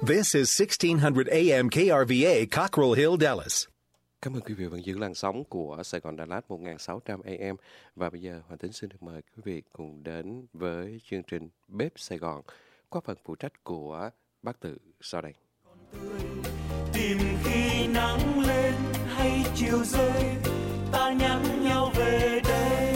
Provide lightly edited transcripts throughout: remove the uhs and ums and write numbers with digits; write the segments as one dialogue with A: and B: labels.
A: This is 1600 AM KRVA, Cockrell Hill, Dallas.
B: Cảm ơn quý vị vẫn giữ làn sóng của Sài Gòn Đà Lạt 1600 AM. Và bây giờ Hoàng Tính xin được mời quý vị cùng đến với chương trình Bếp Sài Gòn qua phần phụ trách của bác Tự sau đây.
C: Tìm khi nắng lên hay chiều rơi, ta nhắn nhau về đây.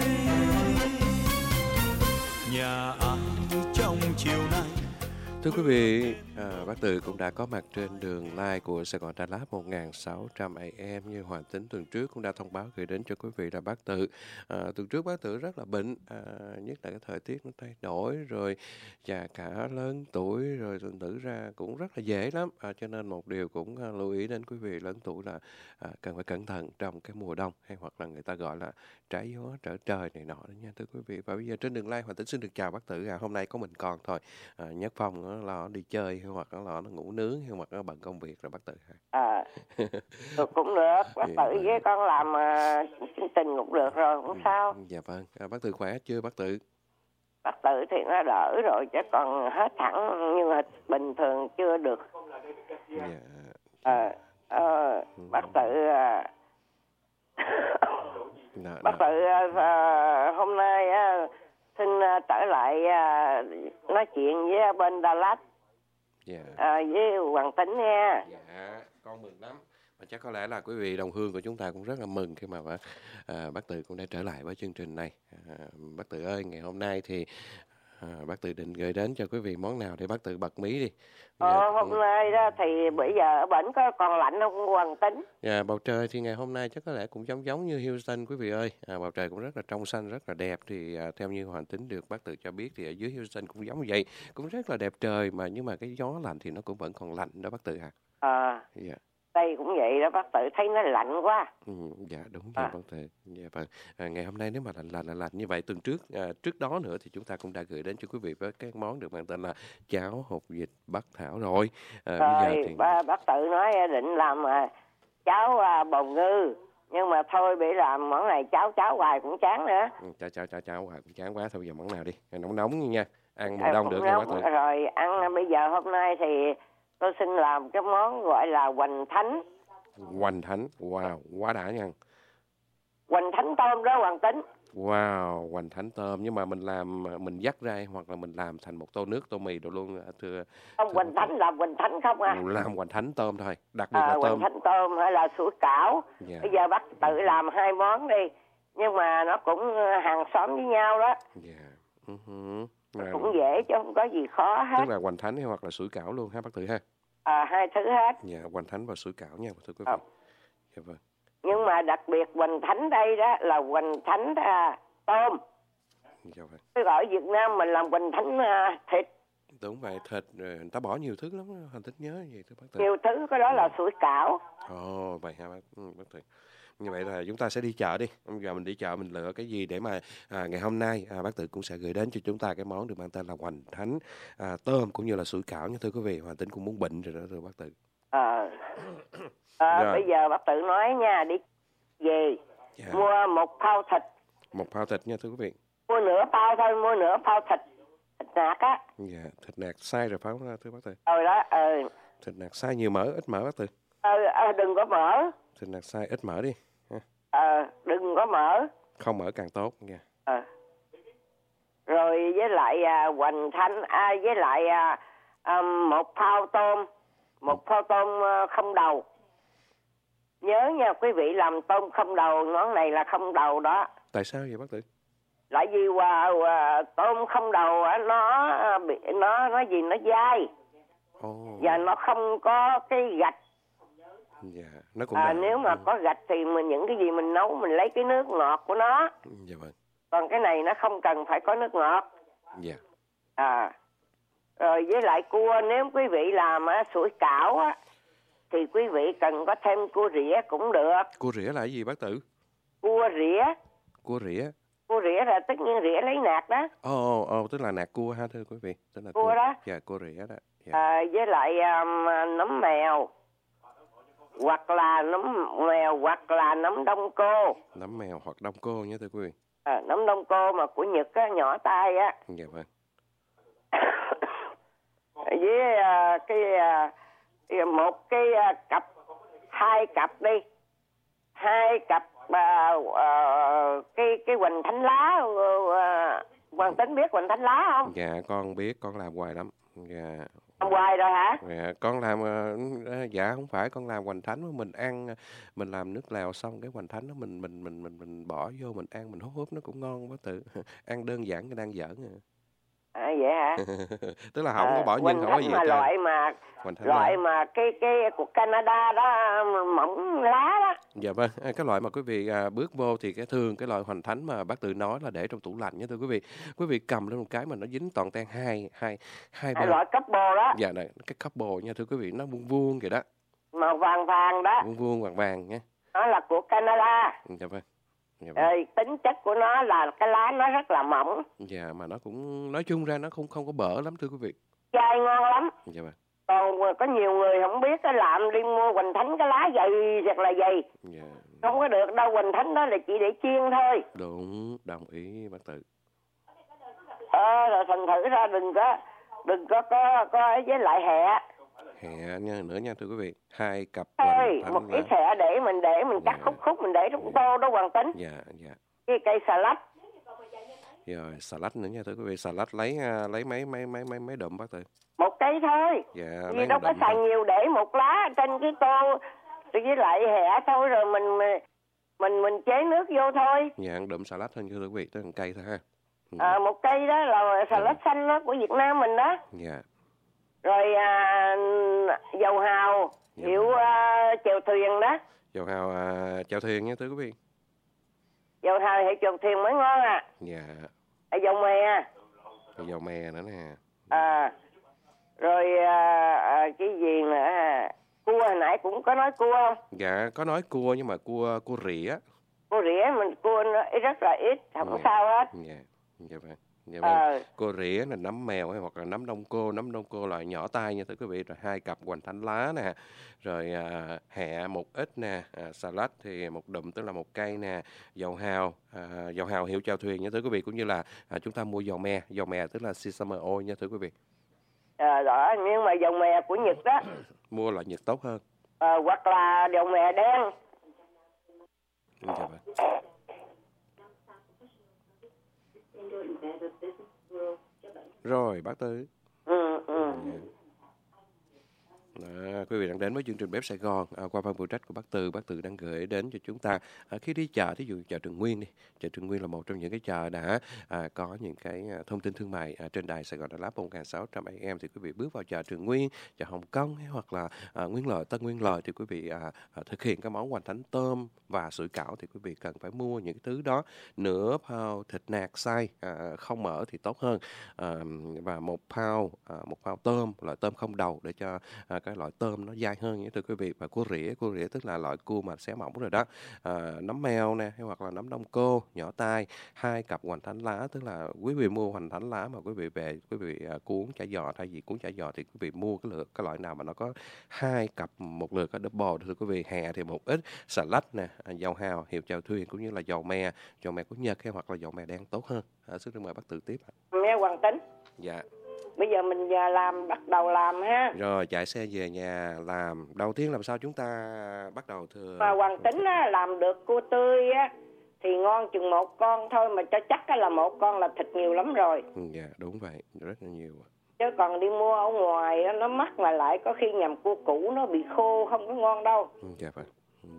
C: Nhà ai trong chiều nay.
B: Thưa quý vị, bác Tự cũng đã có mặt trên đường line của Sài Gòn Đà Lạt 1600 AM như Hoàng Tính tuần trước cũng đã thông báo gửi đến cho quý vị là bác Tự. Tuần trước bác Tự rất là bệnh, nhất là cái thời tiết nó thay đổi rồi già cả lớn tuổi rồi thành thử ra cũng rất là dễ lắm. Cho nên một điều cũng lưu ý đến quý vị lớn tuổi là cần phải cẩn thận trong cái mùa đông hay hoặc là người ta gọi là trái gió trở trời này nọ đó nha thưa quý vị. Và bây giờ trên đường line Hoàng Tính xin được chào bác Tự. Hôm nay có mình con thôi. Nhất Phong nó đi chơi hoặc là nó ngủ nướng hay hoặc nó bận công việc rồi bác Tự ha.
D: Cũng được, bác Tự với con làm chương trình cũng được rồi, không sao.
B: Dạ vâng, bác Tự khỏe chưa bác Tự?
D: Bác Tự thì nó đỡ rồi chứ còn hết hẳn nhưng mà bình thường chưa được.
B: Dạ.
D: Bác Tự bác Tự hôm nay xin trở lại nói chuyện với bên Đà Lạt.
B: Dạ.
D: Với Hoàng Tính nha.
B: Dạ, con mừng lắm. Và chắc có lẽ là quý vị đồng hương của chúng ta cũng rất là mừng khi mà bác Tự cũng đã trở lại với chương trình này. Bác Tự ơi, ngày hôm nay thì bác Tự định gửi đến cho quý vị món nào để bác Tự bật mí đi.
D: Hôm nay đó thì bây giờ ở bển có còn lạnh không Hoàng Tính?
B: Dạ, bầu trời thì ngày hôm nay chắc có lẽ cũng giống như Houston quý vị ơi. Bầu trời cũng rất là trong xanh, rất là đẹp. Thì theo như Hoàng Tính được bác Tự cho biết thì ở dưới Houston cũng giống như vậy. Cũng rất là đẹp trời nhưng mà cái gió lạnh thì nó cũng vẫn còn lạnh đó bác Tự hả? Dạ.
D: Đây cũng vậy đó bác Tự, thấy nó lạnh quá.
B: Dạ đúng rồi bác Tự. Dạ, vâng. Ngày hôm nay nếu mà lạnh như vậy tuần trước đó nữa thì chúng ta cũng đã gửi đến cho quý vị với cái món được mang tên là cháo hột vịt Bắc Thảo rồi. Bây giờ thì
D: bác Tự nói định làm cháo bào ngư nhưng mà thôi bị làm món này cháo hoài cũng chán nữa.
B: Cháo hoài cũng chán quá, thôi bây giờ món nào đi nóng nha, ăn mùa đông được nha bác Tự.
D: Rồi ăn bây giờ hôm nay thì tôi xin làm cái món gọi là hoành thánh.
B: Hoành thánh, wow, quá đã nha.
D: Hoành thánh tôm đó Hoàng Tính.
B: Wow, hoành thánh tôm, nhưng mà mình dắt ra hoặc là mình làm thành một tô nước, tô mì đồ luôn thưa.
D: Không, hoành thánh làm hoành thánh không à?
B: Làm hoành thánh tôm thôi, đặc biệt là tôm.
D: Hoành thánh tôm hay là sủi cảo.
B: Yeah.
D: Bây giờ bác Tự làm hai món đi, nhưng mà nó cũng hàng xóm với nhau đó.
B: Dạ.
D: Cũng dễ chứ không có gì khó hết.
B: Tức là hoành thánh hay hoặc là sủi cảo luôn ha bác Tự ha?
D: Hai thứ hết.
B: Dạ, hoành thánh và sủi cảo nha thưa quý vị. Dạ vâng.
D: Nhưng mà đặc biệt hoành thánh đây đó là hoành thánh tôm.
B: Dạ vâng.
D: Chứ ở Việt Nam mình làm hoành thánh thịt.
B: Đúng vậy, thịt người ta bỏ nhiều thứ lắm, Hoàng Tính nhớ vậy thưa bác Tự.
D: Nhiều thứ, cái đó là sủi cảo.
B: Vậy ha bác Tự. Như vậy là chúng ta sẽ đi chợ đi. Bây giờ mình đi chợ mình lựa cái gì để mà ngày hôm nay bác Tự cũng sẽ gửi đến cho chúng ta cái món được mang tên là hoành thánh tôm cũng như là sủi cảo nha thưa quý vị. Hoàng Tính cũng muốn bệnh rồi đó thưa bác Tự.
D: Bây giờ bác Tự nói nha, đi về mua một phao thịt.
B: Một phao thịt nha thưa quý vị.
D: Mua nửa phao thôi, mua nửa phao thịt nạc á.
B: Dạ, thịt nạc xay rồi phải không thưa bác Tự?
D: Đó.
B: Thịt nạc xay nhiều mỡ, ít mỡ bác Tự?
D: Đừng có mỡ.
B: Thịt nạc xay ít mỡ đi.
D: Đừng có mỡ.
B: Không mỡ càng tốt nha.
D: Rồi với lại hoành thánh với lại một phao tôm. Một phao tôm không đầu. Nhớ nha quý vị, làm tôm không đầu, món này là không đầu đó.
B: Tại sao vậy bác Tự?
D: Tại vì tôm không đầu nó dai. Và nó không có cái gạch.
B: Dạ, nó cũng
D: nếu mà có gạch thì những cái gì mình nấu mình lấy cái nước ngọt của nó.
B: Dạ vâng.
D: Còn cái này nó không cần phải có nước ngọt.
B: Dạ.
D: Rồi với lại cua, nếu quý vị làm sủi cảo á thì quý vị cần có thêm cua rỉa cũng được.
B: Cua rỉa là cái gì bác Tự?
D: Cua rỉa.
B: Cua rỉa.
D: Cua rỉa là tất nhiên rỉa lấy nạc đó.
B: Tức là nạc cua ha thưa quý vị. Tức là
D: cua đó.
B: Dạ, cua rỉa đó.
D: Dạ. Với lại nấm mèo. Hoặc là nấm mèo hoặc là nấm đông cô.
B: Nấm mèo hoặc đông cô nhé thưa quý vị.
D: Nấm đông cô mà của Nhật á, nhỏ tay á.
B: Dạ vâng.
D: với một cái cặp, 2 cặp đi, 2 cặp cái hoành thánh lá. Hoàng Tính biết hoành thánh lá không?
B: Dạ con biết, con làm hoài lắm. Dạ.
D: Làm hoài rồi hả?
B: Dạ, con làm dạ không phải con làm hoành thánh mà mình ăn, mình làm nước lèo xong cái hoành thánh đó mình bỏ vô mình ăn, mình húp nó cũng ngon quá tự. Ăn đơn giản cái đang giỡn
D: À vậy hả?
B: Tức là không có bỏ nhân, không có gì hết trơn.
D: Loại mà cái của Canada đó, mỏng lá đó.
B: Dạ vâng, cái loại mà quý vị bước vô thì cái loại hoành thánh mà bác Tự nói là để trong tủ lạnh nha thưa quý vị. Quý vị cầm lên một cái mà nó dính toàn ten hai
D: loại couple đó.
B: Dạ này, cái couple nha thưa quý vị, nó vuông vuông kìa đó.
D: Màu vàng vàng đó.
B: Vuông vàng vàng nha.
D: Nó là của Canada.
B: Dạ vâng.
D: Tính chất của nó là cái lá nó rất là mỏng.
B: Dạ mà nó cũng nói chung ra nó không có bở lắm thưa quý vị.
D: Chai ngon lắm.
B: Dạ vâng.
D: Còn có nhiều người không biết cái làm đi mua hoành thánh cái lá dày thật là dày.
B: Dạ.
D: Không có được đâu, hoành thánh đó là chỉ để chiên thôi.
B: Đúng, đồng ý bác Tự.
D: Rồi thành thử ra đừng có với lại hẹ.
B: Hẹ nha nữa nha thưa quý vị. 2 cặp
D: hoành thánh. Một ít hẹ để mình cắt khúc mình để trong tô đó Hoàng Tính.
B: Dạ.
D: Cái cây xà lách.
B: Rồi xà lách nữa nha thưa quý vị, xà lách lấy mấy đụm bác Tự.
D: Một cây thôi.
B: Dạ.
D: Vì đâu có xài nhiều, để một lá trên cái tô với lại hẹ thôi, rồi mình chế nước vô thôi.
B: Dạ, đụm xà lách thôi thưa quý vị, tới một cây thôi ha.
D: Một cây đó là xà lách xanh đó của Việt Nam mình đó.
B: Dạ.
D: Rồi dầu hào hiệu chèo thuyền đó.
B: Dầu hào chèo thuyền nha thưa quý vị.
D: Dầu hào hiệu chèo thuyền mới ngon à.
B: Dạ.
D: Dầu mè.
B: Dầu mè nữa nè.
D: Rồi cái gì nữa? Cua hồi nãy cũng có nói cua không?
B: Dạ có nói cua nhưng mà cua rỉa.
D: Cua rỉa mình cua nó rất là ít, không sao hết.
B: Dạ vâng. Cua rỉa là nấm mèo hay hoặc là nấm đông cô loại nhỏ tay nha thưa quý vị. Rồi 2 cặp hoành thánh lá nè, rồi hẹ một ít nè, salad thì một đụm tức là một cây nè, dầu hào hiệu chèo thuyền nha thưa quý vị, cũng như là chúng ta mua dầu mè tức là sesame oil nha thưa quý vị.
D: Đó, nhưng mà dầu mè của Nhật đó
B: mua loại Nhật tốt hơn.
D: Hoặc là dầu mè đen.
B: Dạ vâng. Rồi bác Tư. Quý vị đang đến với chương trình Bếp Sài Gòn qua ban phụ trách của bác Từ đang gửi đến cho chúng ta khi đi chợ, thí dụ chợ Trường Nguyên đi. Chợ Trường Nguyên là một trong những cái chợ đã có những cái thông tin thương mại trên đài Sài Gòn Đà Lạt 1600 AM, thì quý vị bước vào chợ Trường Nguyên, chợ Hồng Kông hay hoặc là Nguyên Lợi, Tân Nguyên Lợi thì quý vị thực hiện cái món hoành thánh tôm và sủi cảo thì quý vị cần phải mua những cái thứ đó, nửa pound thịt nạc xay không mỡ thì tốt hơn, và một pound tôm, loại tôm không đầu để cho cái loại tôm nó dai hơn nhé thưa quý vị. Và cua rỉa tức là loại cua mà xé mỏng rồi đó. Nấm mèo nè hay hoặc là nấm đông cô nhỏ tay, 2 cặp hoành thánh lá, tức là quý vị mua hoành thánh lá mà quý vị về quý vị cuốn chả giò, thay vì cuốn chả giò thì quý vị mua cái loại nào mà nó có 2 cặp một lượt, cái double thưa quý vị. Hẹ thì một ít, xà lách nè, dầu hào hiệu chèo thuyền cũng như là dầu mè của Nhật hay hoặc là dầu mè đen tốt hơn. Xin mời bác Từ tiếp.
D: Nghe Hoàng Tính.
B: Dạ.
D: Bây giờ mình bắt đầu làm ha.
B: Rồi chạy xe về nhà làm. Đầu tiên làm sao chúng ta bắt đầu thưa?
D: Mà Hoàng Tính á, làm được cua tươi á thì ngon chừng 1 con thôi, mà cho chắc là 1 con là thịt nhiều lắm rồi.
B: Dạ đúng vậy, rất là nhiều.
D: Chứ còn đi mua ở ngoài á, nó mắc mà lại có khi nhầm cua cũ nó bị khô không có ngon đâu.
B: Dạ phải.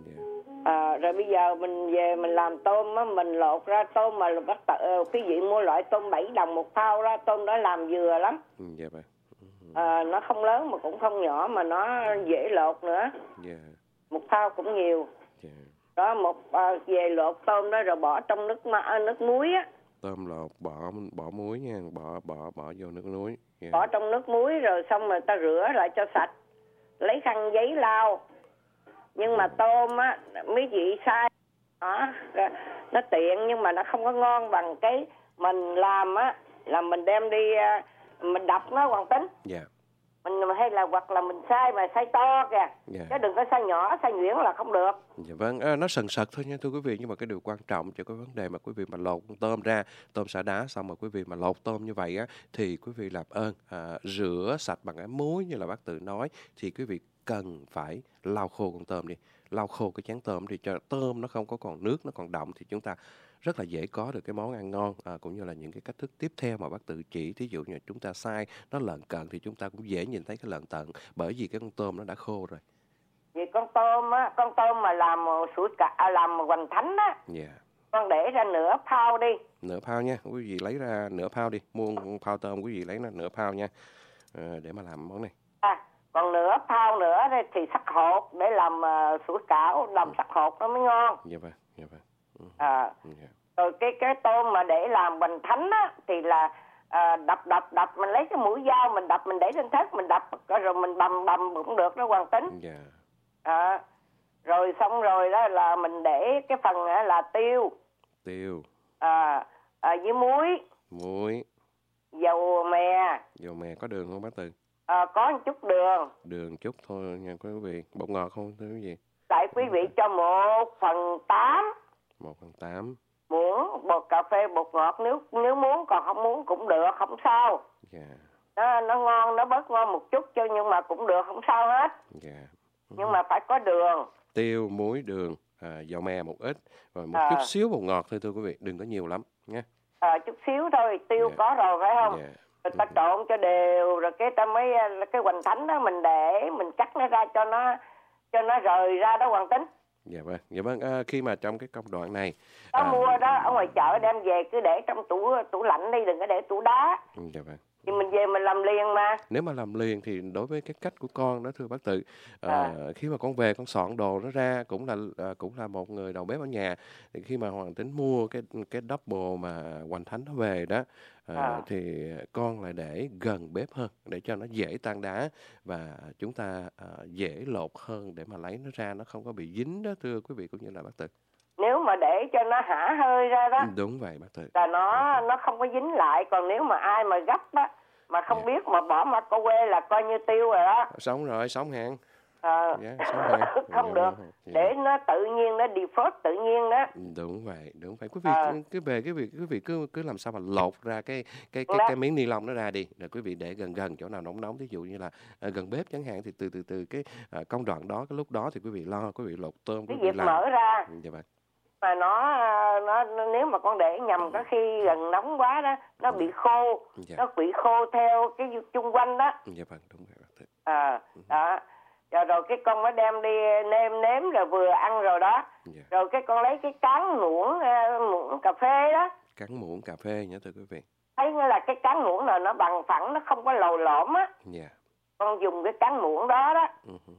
D: Rồi bây giờ mình về mình làm tôm á, mình lột ra tôm mà quý vị mua loại tôm 7 đồng 1 thao đó, tôm đó làm vừa lắm.
B: Dạ vậy.
D: Nó không lớn mà cũng không nhỏ mà nó dễ lột nữa.
B: Dạ.
D: 1 thao cũng nhiều.
B: Dạ.
D: Đó về lột tôm đó rồi bỏ trong nước muối á.
B: Tôm lột bỏ muối nha, bỏ vô nước muối. Yeah.
D: Bỏ trong nước muối rồi xong rồi ta rửa lại cho sạch. Lấy khăn giấy lau. Nhưng mà tôm á, mấy vị sai nó tiện nhưng mà nó không có ngon bằng cái mình làm á, là mình đem đi mình đập nó Hoàng Tính.
B: Dạ.
D: Mình hay là hoặc là mình xay mà xay to kìa,
B: Dạ.
D: chứ đừng có xay nhỏ, xay nhuyễn là không được.
B: Dạ vâng, nó sần sật thôi nha thưa quý vị, nhưng mà cái điều quan trọng cho cái vấn đề mà quý vị mà lột con tôm ra, tôm xả đá xong mà quý vị mà lột tôm như vậy á, thì quý vị làm ơn rửa sạch bằng cái muối như là bác Tự nói, thì quý vị cần phải lau khô con tôm đi, lau khô cái chén tôm đi cho tôm nó không có còn nước, nó còn đọng thì chúng ta rất là dễ có được cái món ăn ngon, cũng như là những cái cách thức tiếp theo mà bác Tự chỉ. Thí dụ như chúng ta xay nó lợn cận thì chúng ta cũng dễ nhìn thấy cái lợn tận, bởi vì cái con tôm nó đã khô rồi.
D: Vì con tôm mà làm làm hoành thánh á,
B: Dạ.
D: con để ra nửa phao đi.
B: Nửa phao nha, quý vị lấy ra nửa phao đi, mua phao tôm quý vị lấy ra nửa phao nha, để mà làm món này.
D: Còn nửa phao nữa thì sắc hột để làm sủi cảo, làm sắc hột nó mới ngon.
B: Dạ vâng, dạ vâng. Dạ.
D: Rồi cái tôm mà để làm hoành thánh á thì là đập mình lấy cái mũi dao mình đập, mình để trên thớt mình đập rồi mình bầm cũng được đó Hoàng Tính.
B: Dạ.
D: Rồi xong rồi đó là mình để cái phần là tiêu với muối, dầu mè
B: có đường không bác Tự?
D: Có một chút
B: Đường chút thôi nha quý vị. Bột ngọt không thưa quý vị?
D: Tại quý vị cho 1/8 muỗng bột cà phê bột ngọt, nếu muốn, còn không muốn cũng được, không sao.
B: Dạ.
D: Nó ngon, nó bớt ngon một chút cho, nhưng mà cũng được, không sao hết.
B: Dạ.
D: Nhưng mà phải có đường,
B: tiêu, muối, đường, dầu me một ít, rồi một chút xíu bột ngọt thôi thưa quý vị, đừng có nhiều lắm nha.
D: Chút xíu thôi, tiêu có rồi phải không? Rồi ta trộn cho đều, rồi cái ta mới cái hoành thánh đó mình để mình cắt nó ra cho nó rời ra đó Hoàng Tính.
B: Dạ vâng. Khi mà trong cái công đoạn này
D: mua đó ở ngoài chợ đem về cứ để trong tủ lạnh đi, đừng có để tủ đá.
B: Dạ vâng.
D: Thì mình về mình làm liền mà.
B: Nếu mà làm liền thì đối với cái cách của con đó thưa bác Tự, khi mà con về con soạn đồ nó ra, cũng là một người đầu bếp ở nhà, thì khi mà Hoàng Tính mua cái double mà hoành thánh nó về đó, thì con lại để gần bếp hơn để cho nó dễ tan đá và chúng ta dễ lột hơn để mà lấy nó ra, nó không có bị dính đó thưa quý vị cũng như là bác Tự.
D: Nếu mà để cho nó hả hơi ra đó,
B: đúng vậy bác Tự,
D: là nó không có dính lại. Còn nếu mà ai mà gấp á mà không biết mà bỏ mà cô quê là coi như tiêu rồi đó.
B: Sống hàng.
D: Sống hàng. Không được. Để nó tự nhiên, nó defrost tự nhiên đó.
B: Đúng vậy. Quý vị cứ làm sao mà lột ra cái miếng ni lông nó ra đi. Rồi quý vị để gần chỗ nào nóng, ví dụ như là gần bếp chẳng hạn, thì từ cái công đoạn đó, cái lúc đó thì quý vị lột tôm,
D: cái việc mở ra.
B: Dạ vâng.
D: Mà nó nếu mà con để nhầm có khi gần nóng quá đó, nó bị khô, nó bị khô theo cái chung quanh đó.
B: Dạ vâng, đúng rồi.
D: Đó. Rồi cái con mới đem đi nêm rồi vừa ăn rồi đó. Rồi cái con lấy cái cán muỗng cà phê đó.
B: Cán muỗng cà phê nhá thưa quý vị.
D: Thấy như là cái cán muỗng nào nó bằng phẳng, nó không có lồi lõm á. Con dùng cái cán muỗng đó đó.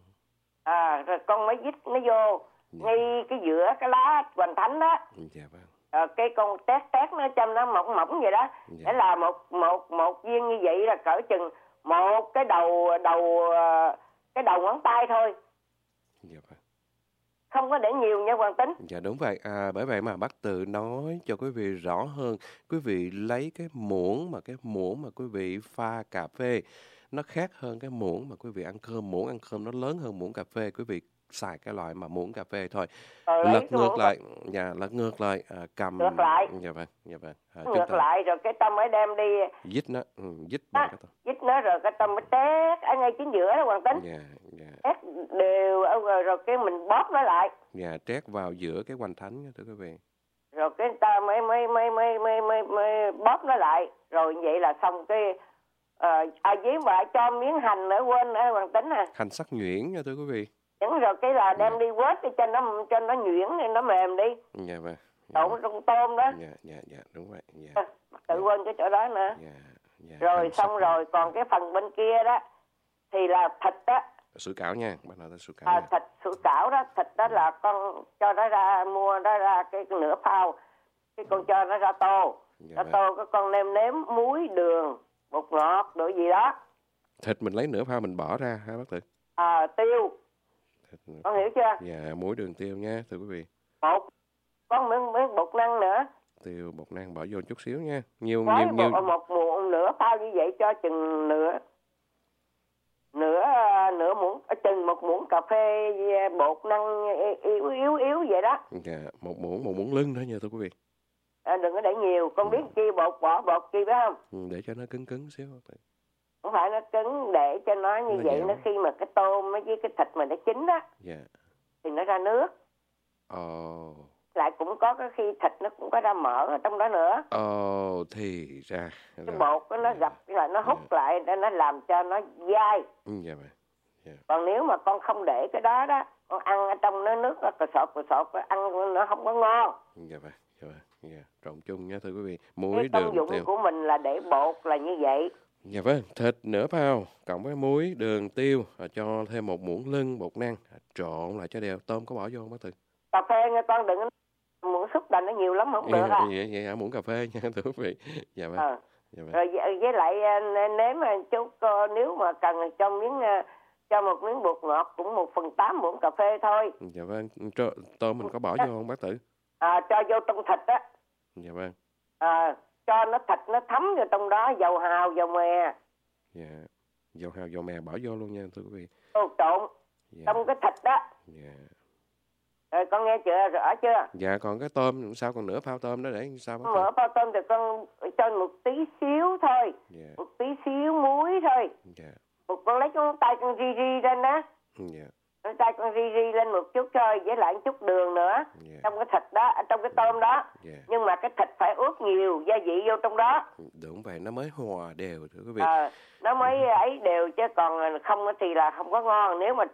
D: Rồi con mới dít nó vô ngay cái giữa cái lá hoành thánh đó. Cái con tét nó cho nó mỏng vậy đó. Để là một viên như vậy là cỡ chừng một cái đầu ngón tay thôi. Không có để nhiều nha Hoàng Tính.
B: Dạ đúng vậy. Bởi vậy mà bác Tự nói cho quý vị rõ hơn. Quý vị lấy cái muỗng mà quý vị pha cà phê nó khác hơn cái muỗng mà quý vị ăn cơm. Muỗng ăn cơm nó lớn hơn muỗng cà phê. Quý vị xài cái loại mà muỗng cà phê thôi. Lật ngược lại. Cầm.
D: Ngược lại.
B: Dạ vâng.
D: Ngược lại rồi cái tâm mới đem đi.
B: Dít nó.
D: Dít nó rồi cái tâm mới tét ở ngay chính giữa đó Hoàng Tính. Tét đều rồi cái mình bóp nó lại.
B: Tét vào giữa cái hoành thánh thưa quý vị.
D: Rồi cái ta mới bóp nó lại. Rồi vậy là xong cái với vợ cho miếng hành nữa quên ở Hoàng Tính à.
B: Hành sắc nhuyễn nha thưa quý vị.
D: Rồi cái là đem đi quết đi cho nó nhuyễn đi, nó mềm đi.
B: Dạ vâng.
D: Trộn trong tôm đó.
B: Dạ đúng vậy.
D: Tự quên cái chỗ đó nữa. Rồi xong rồi còn cái phần bên kia đó thì là thịt đó.
B: Sủi cảo nha, bạn nói là sủi cảo.
D: Thịt sủi cảo đó, thịt đó là con cho nó ra, mua nó ra cái nửa phao. Cái con cho nó ra tô. Tô cái con nêm muối, đường, bột ngọt, đồ gì đó.
B: Thịt mình lấy nửa phao mình bỏ ra ha bác Tự.
D: Tiêu. Con hiểu chưa?
B: Dạ, muối đường tiêu nha thưa quý vị.
D: Có miếng bột năng nữa.
B: Tiêu bột năng bỏ vô chút xíu nha. Nhiều.
D: Một nửa phao như vậy cho chừng nửa. chừng một muỗng cà phê bột năng yếu vậy đó.
B: Dạ, một muỗng lưng thôi nha thưa quý vị.
D: Đừng có để nhiều, con biết chi bột bỏ bột chi phải không?
B: Để cho nó cứng xíu.
D: Không phải nó cứng, để cho nó như
B: Nó
D: vậy
B: dẻo.
D: nó khi mà cái tôm với cái thịt mà nó chín á
B: Dạ.
D: thì nó ra nước. Lại cũng có cái khi thịt nó cũng có ra mỡ ở trong đó nữa.
B: Thì ra
D: Cái bột nó gặp là nó hút lại, nó làm cho nó dai.
B: Dạ vâng.
D: Còn nếu mà con không để cái đó đó, con ăn ở trong nó nước nó cờ sọt ăn nó không có ngon.
B: Dạ vâng. Trộn chung nha thưa quý vị. Muối,
D: cái
B: đường,
D: công dụng
B: tiêu.
D: của mình là để bột là như vậy.
B: Dạ vâng, thịt nửa pound cộng với muối, đường, tiêu, cho thêm một muỗng lưng bột năng, trộn lại cho đều. Tôm có bỏ vô không bác Tư?
D: Cà phê nha con, đừng muỗng xúc đành nó nhiều lắm không được à.
B: Vậy hả, muỗng cà phê nha thưa quý vị. Dạ vâng. Dạ vâng.
D: Rồi với lại nếm chút, nếu mà cần cho một miếng bột ngọt cũng 1/8 muỗng cà phê thôi.
B: Dạ vâng, tôm mình có bỏ vô không bác Tử?
D: Cho vô trong thịt á.
B: Dạ vâng.
D: Cho nó thịt nó thấm vô trong đó, dầu hào, dầu mè.
B: Dạ, dầu hào, dầu mè bỏ vô luôn nha thưa quý vị.
D: Trộn trong cái thịt đó.
B: Dạ.
D: Rồi con nghe rõ chưa?
B: Dạ, còn cái tôm sao, còn nửa phao tôm đó để sao bác Tử?
D: Nửa phao tôm thì con cho một tí xíu thôi.
B: Dạ.
D: Một tí xíu muối thôi.
B: Dạ.
D: Con lấy con tay con ri lên đó.
B: Dạ.
D: Con tay con ri lên một chút thôi, với lại một chút đường nữa.
B: Dạ.
D: Trong cái thịt đó, trong cái tôm đó.
B: Dạ.
D: Nhưng mà cái thịt phải ướp nhiều gia vị vô trong đó.
B: Đúng vậy, nó mới hòa đều thưa quý vị.
D: Nó mới ấy đều, chứ còn không thì là không có ngon. Nếu mà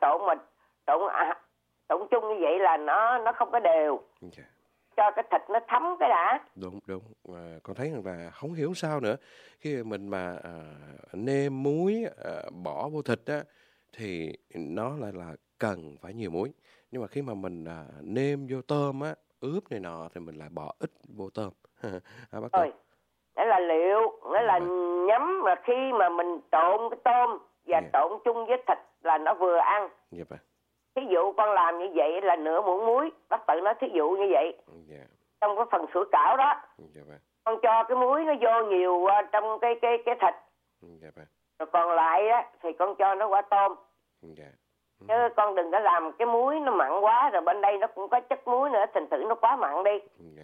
D: trộn chung như vậy là nó không có đều.
B: Dạ.
D: Cho cái thịt nó thấm cái đã.
B: Đúng. Con thấy rằng là không hiểu sao nữa, khi mình mà nêm muối bỏ vô thịt á thì nó lại là cần phải nhiều muối, nhưng mà khi mà mình nêm vô tôm á, ướp này nọ thì mình lại bỏ ít vô tôm. Bác Tử.
D: Đó là liệu, nghĩa là nhắm mà khi mà mình trộn cái tôm và trộn chung với thịt là nó vừa ăn.
B: Dạ vâng.
D: Thí dụ con làm như vậy là nửa muỗng muối, bác Tự nói thí dụ như vậy.
B: Dạ.
D: Trong cái phần sủi cảo đó.
B: Dạ vâng.
D: Con cho cái muối nó vô nhiều trong cái thịt.
B: Dạ vâng.
D: Rồi còn lại á thì con cho nó qua tôm.
B: Dạ.
D: Chứ con đừng có làm cái muối nó mặn quá, rồi bên đây nó cũng có chất muối nữa, thành thử nó quá mặn đi.
B: Dạ.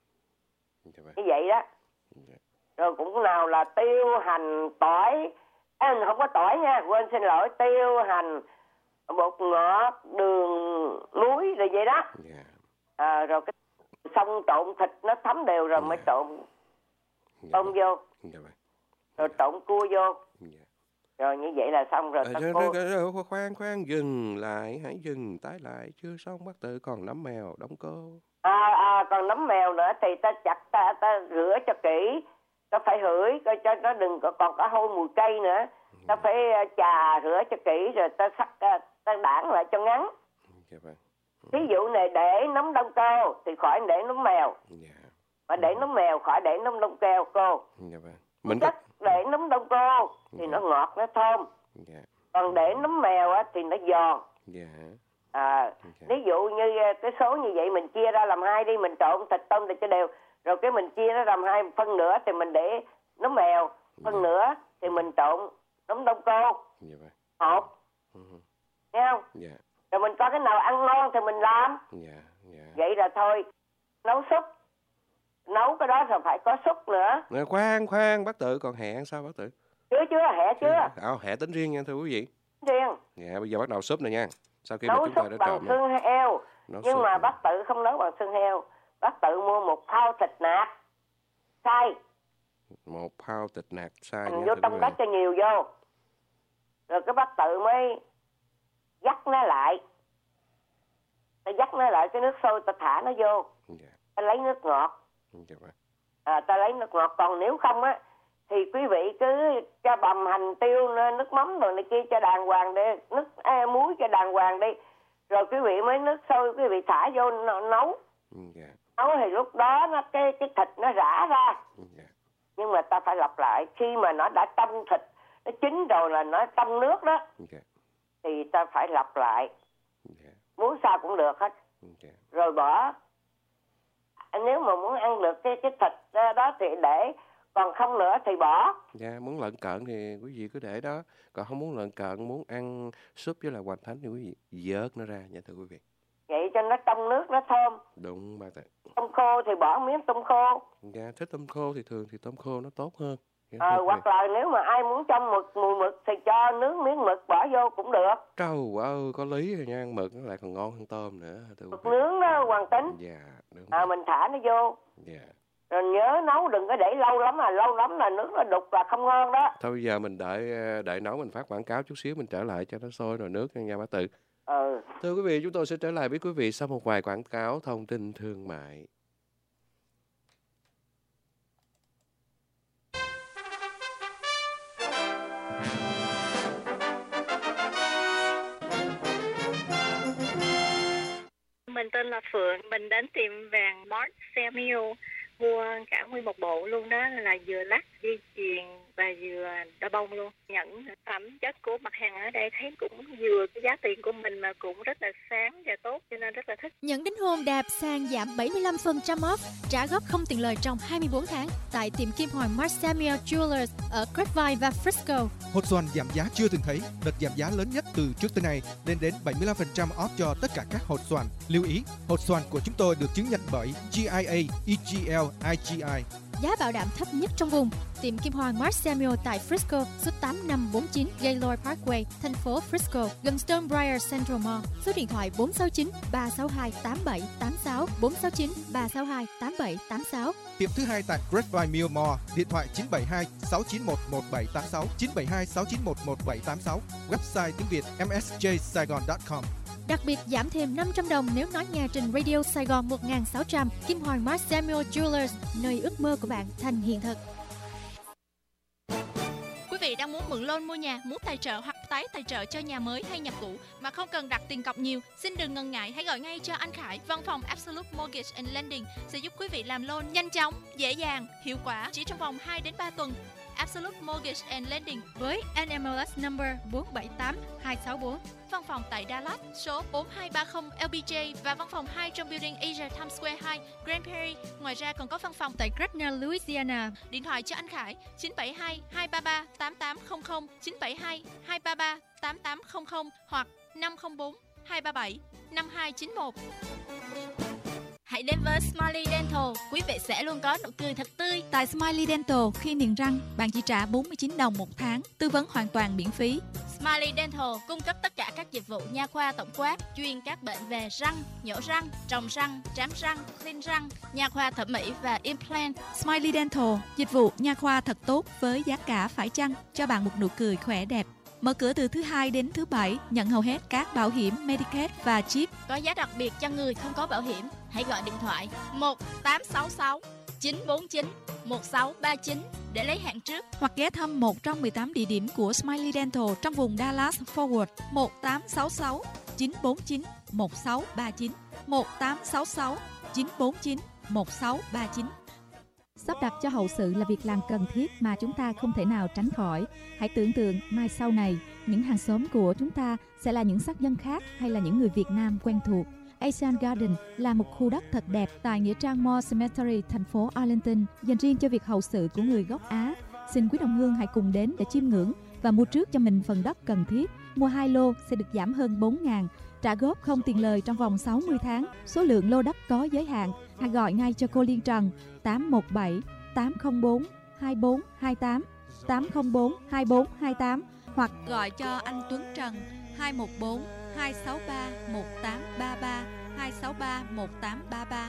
B: Dạ vâng.
D: Như vậy đó.
B: Dạ.
D: Rồi cũng nào là tiêu, hành, tỏi. Không có tỏi nha, quên xin lỗi. Tiêu, hành, bột ngọt, đường, muối rồi vậy đó.
B: Dạ.
D: Rồi cái xong trộn thịt nó thấm đều rồi mới trộn tôm vô.
B: Dạ vâng.
D: Rồi trộn cua vô.
B: Dạ.
D: Rồi như vậy là xong rồi.
B: Khoan, dừng lại, hãy dừng tái lại, chưa xong bác Tự, còn nấm mèo đóng cô.
D: Còn nấm mèo nữa thì ta rửa cho kỹ, ta phải hửi coi cho nó đừng còn có hôi mùi cây nữa. Ta phải chà rửa cho kỹ rồi ta đãng lại cho ngắn.
B: Dạ vâng.
D: Ví dụ này để nấm đông cô thì khỏi để nấm mèo.
B: Dạ.
D: Mà để nấm mèo khỏi để nấm đông keo cô.
B: Dạ vâng. Mình
D: chắc để nấm đông cô thì nó ngọt, nó thơm.
B: Dạ.
D: Còn để nấm mèo á thì nó giòn.
B: Dạ.
D: Ví dụ như cái số như vậy mình chia ra làm hai đi, mình trộn thịt tôm thì cho đều. Rồi cái mình chia nó làm hai, phân nửa thì mình để nấm mèo, phân nửa thì mình trộn nấm đông cô.
B: Dạ vâng.
D: Hộp. Nghe không?
B: Dạ.
D: Rồi mình có cái nào ăn ngon thì mình làm.
B: Dạ.
D: Vậy là thôi. Nấu súp. Nấu cái đó rồi phải có súp nữa.
B: Khoan, bác Tự, còn hẹ sao bác Tự?
D: Chưa, hẹ chưa.
B: Hẹ tính riêng nha thưa quý vị.
D: Riêng.
B: Dạ, bây giờ bắt đầu súp này nha. Sau khi
D: nấu
B: mà chúng ta đã
D: súp bằng
B: trộn
D: xương heo. Nhưng mà
B: này.
D: bác Tự không nấu bằng xương heo. Bác Tự mua một thau thịt nạc xay.
B: Một thau thịt nạc xay nha.
D: Vô trong đó cho nhiều vô. Rồi cái bác Tự mới dắt nó lại. Ta dắt nó lại cái nước sôi, ta thả nó vô.
B: Dạ.
D: Ta lấy nước ngọt.
B: Dạ vâng.
D: Ta lấy nước ngọt. Còn nếu không á thì quý vị cứ cho bằm, hành, tiêu, nước mắm rồi này kia cho đàng hoàng đi, muối cho đàng hoàng đi. Rồi quý vị mới nước sôi quý vị thả vô nấu.
B: Dạ.
D: Nấu thì lúc đó cái thịt nó rã ra.
B: Dạ.
D: Nhưng mà ta phải lặp lại, khi mà nó đã trong thịt, nó chín rồi là nó trong nước đó.
B: Dạ.
D: Thì ta phải lặp lại.
B: Dạ.
D: Muốn sao cũng được hết.
B: Dạ.
D: Rồi bỏ. Nếu mà muốn ăn được cái thịt đó thì để còn không nữa thì bỏ.
B: Dạ, muốn lợn cợn thì quý vị cứ để đó. Còn không muốn lợn cợn, muốn ăn súp với là hoành thánh thì quý vị vớt nó ra nha thưa quý vị.
D: Vậy cho nó trong nước nó thơm.
B: Đúng bác ạ.
D: Tôm khô thì bỏ miếng tôm khô.
B: Dạ, thích tôm khô thì thường thì tôm khô nó tốt hơn.
D: Hoặc là nếu mà ai muốn trong mùi mực thì cho nướng miếng mực bỏ vô cũng được.
B: Trời ơi, có lý rồi nha, ăn mực nó lại còn ngon hơn tôm nữa.
D: Mực nướng đó Hoàng Tính.
B: Dạ, đúng.
D: Mình thả nó vô.
B: Dạ.
D: Rồi nhớ nấu đừng có để lâu lắm là nước nó đục là không ngon đó.
B: Thôi bây giờ mình đợi nấu, mình phát quảng cáo chút xíu, mình trở lại cho nó sôi nồi nước nha bác Tự.
D: Thưa
B: quý vị, chúng tôi sẽ trở lại với quý vị sau một vài quảng cáo thông tin thương mại.
E: Mình tên là Phượng, mình đến tiệm vàng Mark Samuel mua cả nguyên một bộ luôn đó, là vừa lắc, dây chuyền và vừa đo bông luôn. Những phẩm chất của mặt hàng ở đây thấy cũng vừa cái giá tiền của mình mà cũng rất là sáng và tốt, cho nên rất là thích.
F: Nhận đính hôn đẹp sang giảm 75% off, trả góp không tiền lời trong 24 tháng tại tiệm kim hoàn Mark Samuel Jewelers ở Grapevine và Frisco.
G: Hột xoàn giảm giá chưa từng thấy, đợt giảm giá lớn nhất từ trước tới nay, lên đến 75% off cho tất cả các hột xoàn. Lưu ý, hột xoàn của chúng tôi được chứng nhận bởi GIA, EGL, IGI.
F: Giá bảo đảm thấp nhất trong vùng. Tiệm kim hoàn Mark Samuel tại Frisco, số 8549 Gaylord Parkway, thành phố Frisco, gần Stonebriar Central Mall. Số điện thoại 469 362 8786, 469 362 8786.
G: Tiệm thứ hai tại Grapevine Mill Mall, điện thoại 972 691 1786, 972 691 1786. Website tiếng Việt msjsaigon.com.
F: Đặc biệt giảm thêm 500 đồng nếu nói nghe trình Radio Sài Gòn 1600. Kim Hoàng Mark Samuel Jewelers, nơi ước mơ của bạn thành hiện thực.
H: Quý vị đang muốn mượn loan mua nhà, muốn tài trợ hoặc tái tài trợ cho nhà mới hay nhà cũ mà không cần đặt tiền cọc nhiều, xin đừng ngần ngại, hãy gọi ngay cho anh Khải. Văn phòng Absolute Mortgage and Lending sẽ giúp quý vị làm loan nhanh chóng, dễ dàng, hiệu quả chỉ trong vòng 2 đến 3 tuần. Absolute Mortgage and Lending
F: với NMLS number 478264.
H: Văn phòng tại Dallas số 4230 LBJ và văn phòng 2 trong building Asia Times Square 2, Grand Prairie. Ngoài ra còn có văn phòng tại
F: Gretna, Louisiana.
H: Điện thoại cho anh Khải 972 233 8800, 972 233 8800 hoặc 504 237 5291.
I: Hãy đến với Smiley Dental, quý vị sẽ luôn có nụ cười thật tươi.
J: Tại Smiley Dental, khi niềng răng, bạn chỉ trả 49 đồng một tháng, tư vấn hoàn toàn miễn phí.
I: Smiley Dental cung cấp tất cả các dịch vụ nha khoa tổng quát, chuyên các bệnh về răng, nhổ răng, trồng răng, trám răng, clean răng, nha khoa thẩm mỹ và implant.
J: Smiley Dental, dịch vụ nha khoa thật tốt với giá cả phải chăng, cho bạn một nụ cười khỏe đẹp. Mở cửa từ thứ Hai đến thứ Bảy, nhận hầu hết các bảo hiểm Medicaid và Chip.
I: Có giá đặc biệt cho người không có bảo hiểm. Hãy gọi điện thoại 1866 949 1639 để lấy hẹn trước,
J: hoặc ghé thăm một trong 18 địa điểm của Smiley Dental trong vùng Dallas-Fort Worth. 1866 949 1639, 1866 949 1639.
K: Sắp đặt cho hậu sự là việc làm cần thiết mà chúng ta không thể nào tránh khỏi. Hãy tưởng tượng mai sau này, những hàng xóm của chúng ta sẽ là những sắc dân khác hay là những người Việt Nam quen thuộc. Asian Garden là một khu đất thật đẹp tại Nghĩa Trang Moore Cemetery, thành phố Arlington, dành riêng cho việc hậu sự của người gốc Á. Xin quý đồng hương hãy cùng đến để chiêm ngưỡng và mua trước cho mình phần đất cần thiết. Mua 2 lô sẽ được giảm hơn 4.000, trả góp không tiền lời trong vòng 60 tháng. Số lượng lô đất có giới hạn. Hãy gọi ngay cho cô Liên Trần 817 804 2428, 804 2428 hoặc
J: gọi cho anh Tuấn Trần 214 263 1833, 263 1833.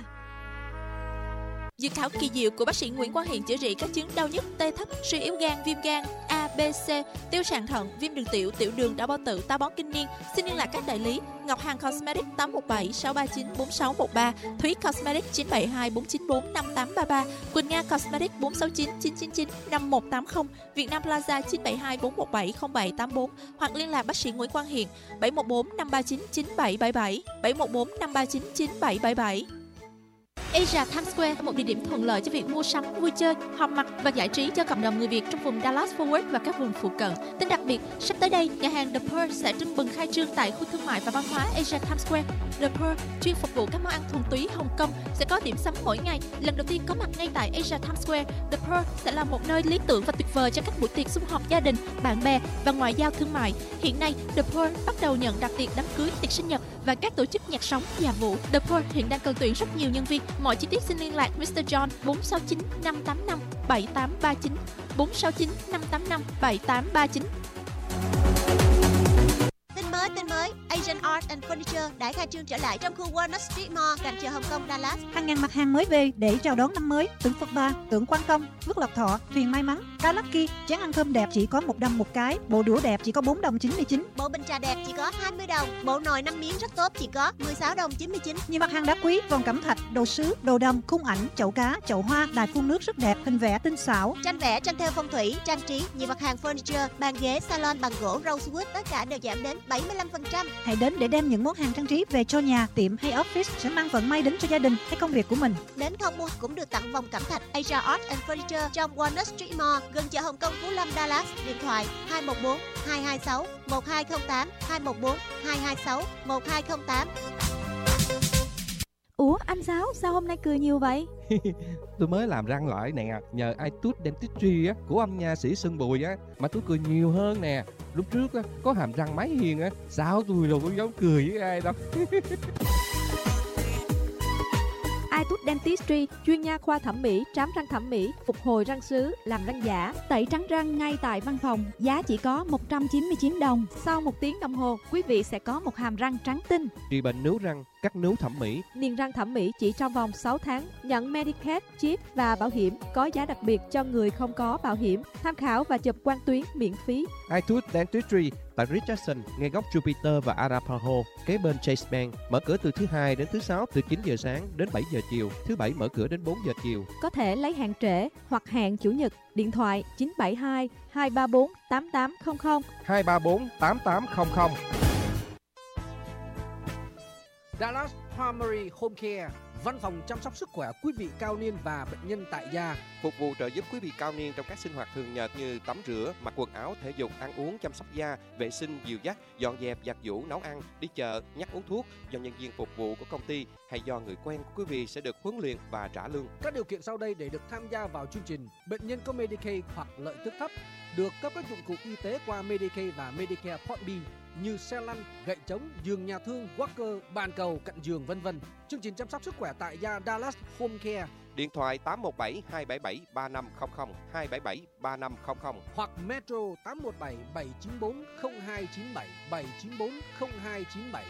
H: Dược thảo kỳ diệu của bác sĩ Nguyễn Quang Hiền chữa trị các chứng đau nhức, tê thấp, suy yếu gan, viêm gan A, B, C, tiêu sàn thận, viêm đường tiểu, tiểu đường, đau bao tử, táo bón kinh niên. Xin liên lạc các đại lý: Ngọc Hằng Cosmetics 817 639 4613, Thúy Cosmetics 972 494 5833, Quỳnh Nga Cosmetics 469 999 5180, Việt Nam Plaza 972 417 0784 hoặc liên lạc bác sĩ Nguyễn Quang Hiền 714 539 9777, 714 539 9777. Asia Times Square là một địa điểm thuận lợi cho việc mua sắm, vui chơi, họp mặt và giải trí cho cộng đồng người Việt trong vùng Dallas-Fort Worth và các vùng phụ cận. Tin đặc biệt, sắp tới đây, nhà hàng The Pearl sẽ tưng bừng khai trương tại khu thương mại và văn hóa Asia Times Square. The Pearl chuyên phục vụ các món ăn thuần túy Hồng Kông, sẽ có điểm sắm mỗi ngày. Lần đầu tiên có mặt ngay tại Asia Times Square, The Pearl sẽ là một nơi lý tưởng và tuyệt vời cho các buổi tiệc sum họp gia đình, bạn bè và ngoại giao thương mại. Hiện nay, The Pearl bắt đầu nhận đặt tiệc đám cưới, tiệc sinh nhật và các tổ chức nhạc sống, dạ vũ. The Pearl hiện đang cần tuyển rất nhiều nhân viên. Mọi chi tiết xin liên lạc Mr. John 469 585 7839 469 585 7839.
L: Tin mới, Asian Art and Furniture đã khai trương trở lại trong khu Walnut Street Mall, cạnh chợ Hồng Kông, Dallas.
M: Hàng ngàn mặt hàng mới về để chào đón năm mới. Tượng Phật Bà, tượng Quan Công, Vước Lộc Thọ, thuyền may mắn, cá Lucky, chén ăn cơm đẹp chỉ có $1 một cái, bộ đũa đẹp chỉ có $4.99,
L: bộ bình trà đẹp chỉ có $20, bộ nồi 5 miếng rất tốt chỉ có $16.99.
M: Nhiều mặt hàng đá quý, vòng cẩm thạch, đồ sứ, đồ đồng, khung ảnh, chậu cá, chậu hoa, đài phun nước rất đẹp, hình vẽ tinh xảo,
L: tranh vẽ, tranh thêu phong thủy, trang trí, nhiều mặt hàng furniture, bàn ghế, salon bằng gỗ rosewood, tất cả đều giảm đến 75%.
M: Hãy đến để đem những món hàng trang trí về cho nhà, tiệm hay office sẽ mang vận may đến cho gia đình hay công việc của mình.
L: Đến không mua cũng được tặng vòng cẩm thạch Asia Art and Furniture trong Walnut Street Mall, gần chợ Hồng Kông, Phú Lâm, Dallas. Điện thoại 214 226 1208 214 226 1208.
K: Ủa anh Sáu, sao hôm nay cười nhiều vậy?
N: Tôi mới làm răng lại nè, nhờ iTooth Dentistry á, của ông nha sĩ Sơn Bùi á, mà tôi cười nhiều hơn nè. Lúc trước á, có hàm răng máy hiền á, sao tôi đâu có dám cười với ai đâu.
K: iTooth Dentistry, chuyên nha khoa thẩm mỹ, trám răng thẩm mỹ, phục hồi răng sứ, làm răng giả, tẩy trắng răng ngay tại văn phòng, giá chỉ có $199. Sau 1 tiếng đồng hồ, quý vị sẽ có một hàm răng trắng tinh.
N: Trị bệnh nướu răng, cắt nướu thẩm mỹ,
K: niềng răng thẩm mỹ chỉ trong vòng 6 tháng, nhận Medicaid, chip và bảo hiểm, có giá đặc biệt cho người không có bảo hiểm. Tham khảo và chụp quang tuyến miễn phí.
N: iTooth Dentistry tại Richardson, ngay góc Jupiter và Arapaho, kế bên Chase Bank, mở cửa từ thứ Hai đến thứ Sáu từ 9 giờ sáng đến 7 giờ chiều, thứ Bảy mở cửa đến 4 giờ chiều.
K: Có thể lấy hẹn trễ hoặc hẹn Chủ nhật. Điện thoại 972 234 8800
N: 234 8800.
G: Dallas Primary Home Care, văn phòng chăm sóc sức khỏe quý vị cao niên và bệnh nhân tại gia.
B: Phục vụ trợ giúp quý vị cao niên trong các sinh hoạt thường nhật như tắm rửa, mặc quần áo thể dục, ăn uống, chăm sóc da, vệ sinh, dìu dắt, dọn dẹp, giặt giũ, nấu ăn, đi chợ, nhắc uống thuốc do nhân viên phục vụ của công ty hay do người quen của quý vị sẽ được huấn luyện và trả lương.
G: Các điều kiện sau đây để được tham gia vào chương trình: bệnh nhân có Medicaid hoặc lợi tức thấp được cấp các dụng cụ y tế qua Medicaid và Medicare Part B như xe lăn, gậy trống, giường nhà thương, walker, bàn cầu, cạnh giường vân vân. Chương trình chăm sóc sức khỏe tại gia Dallas Home Care.
B: Điện thoại 817 277 3500 277 3500
G: hoặc Metro 817 794 0297 794 0297.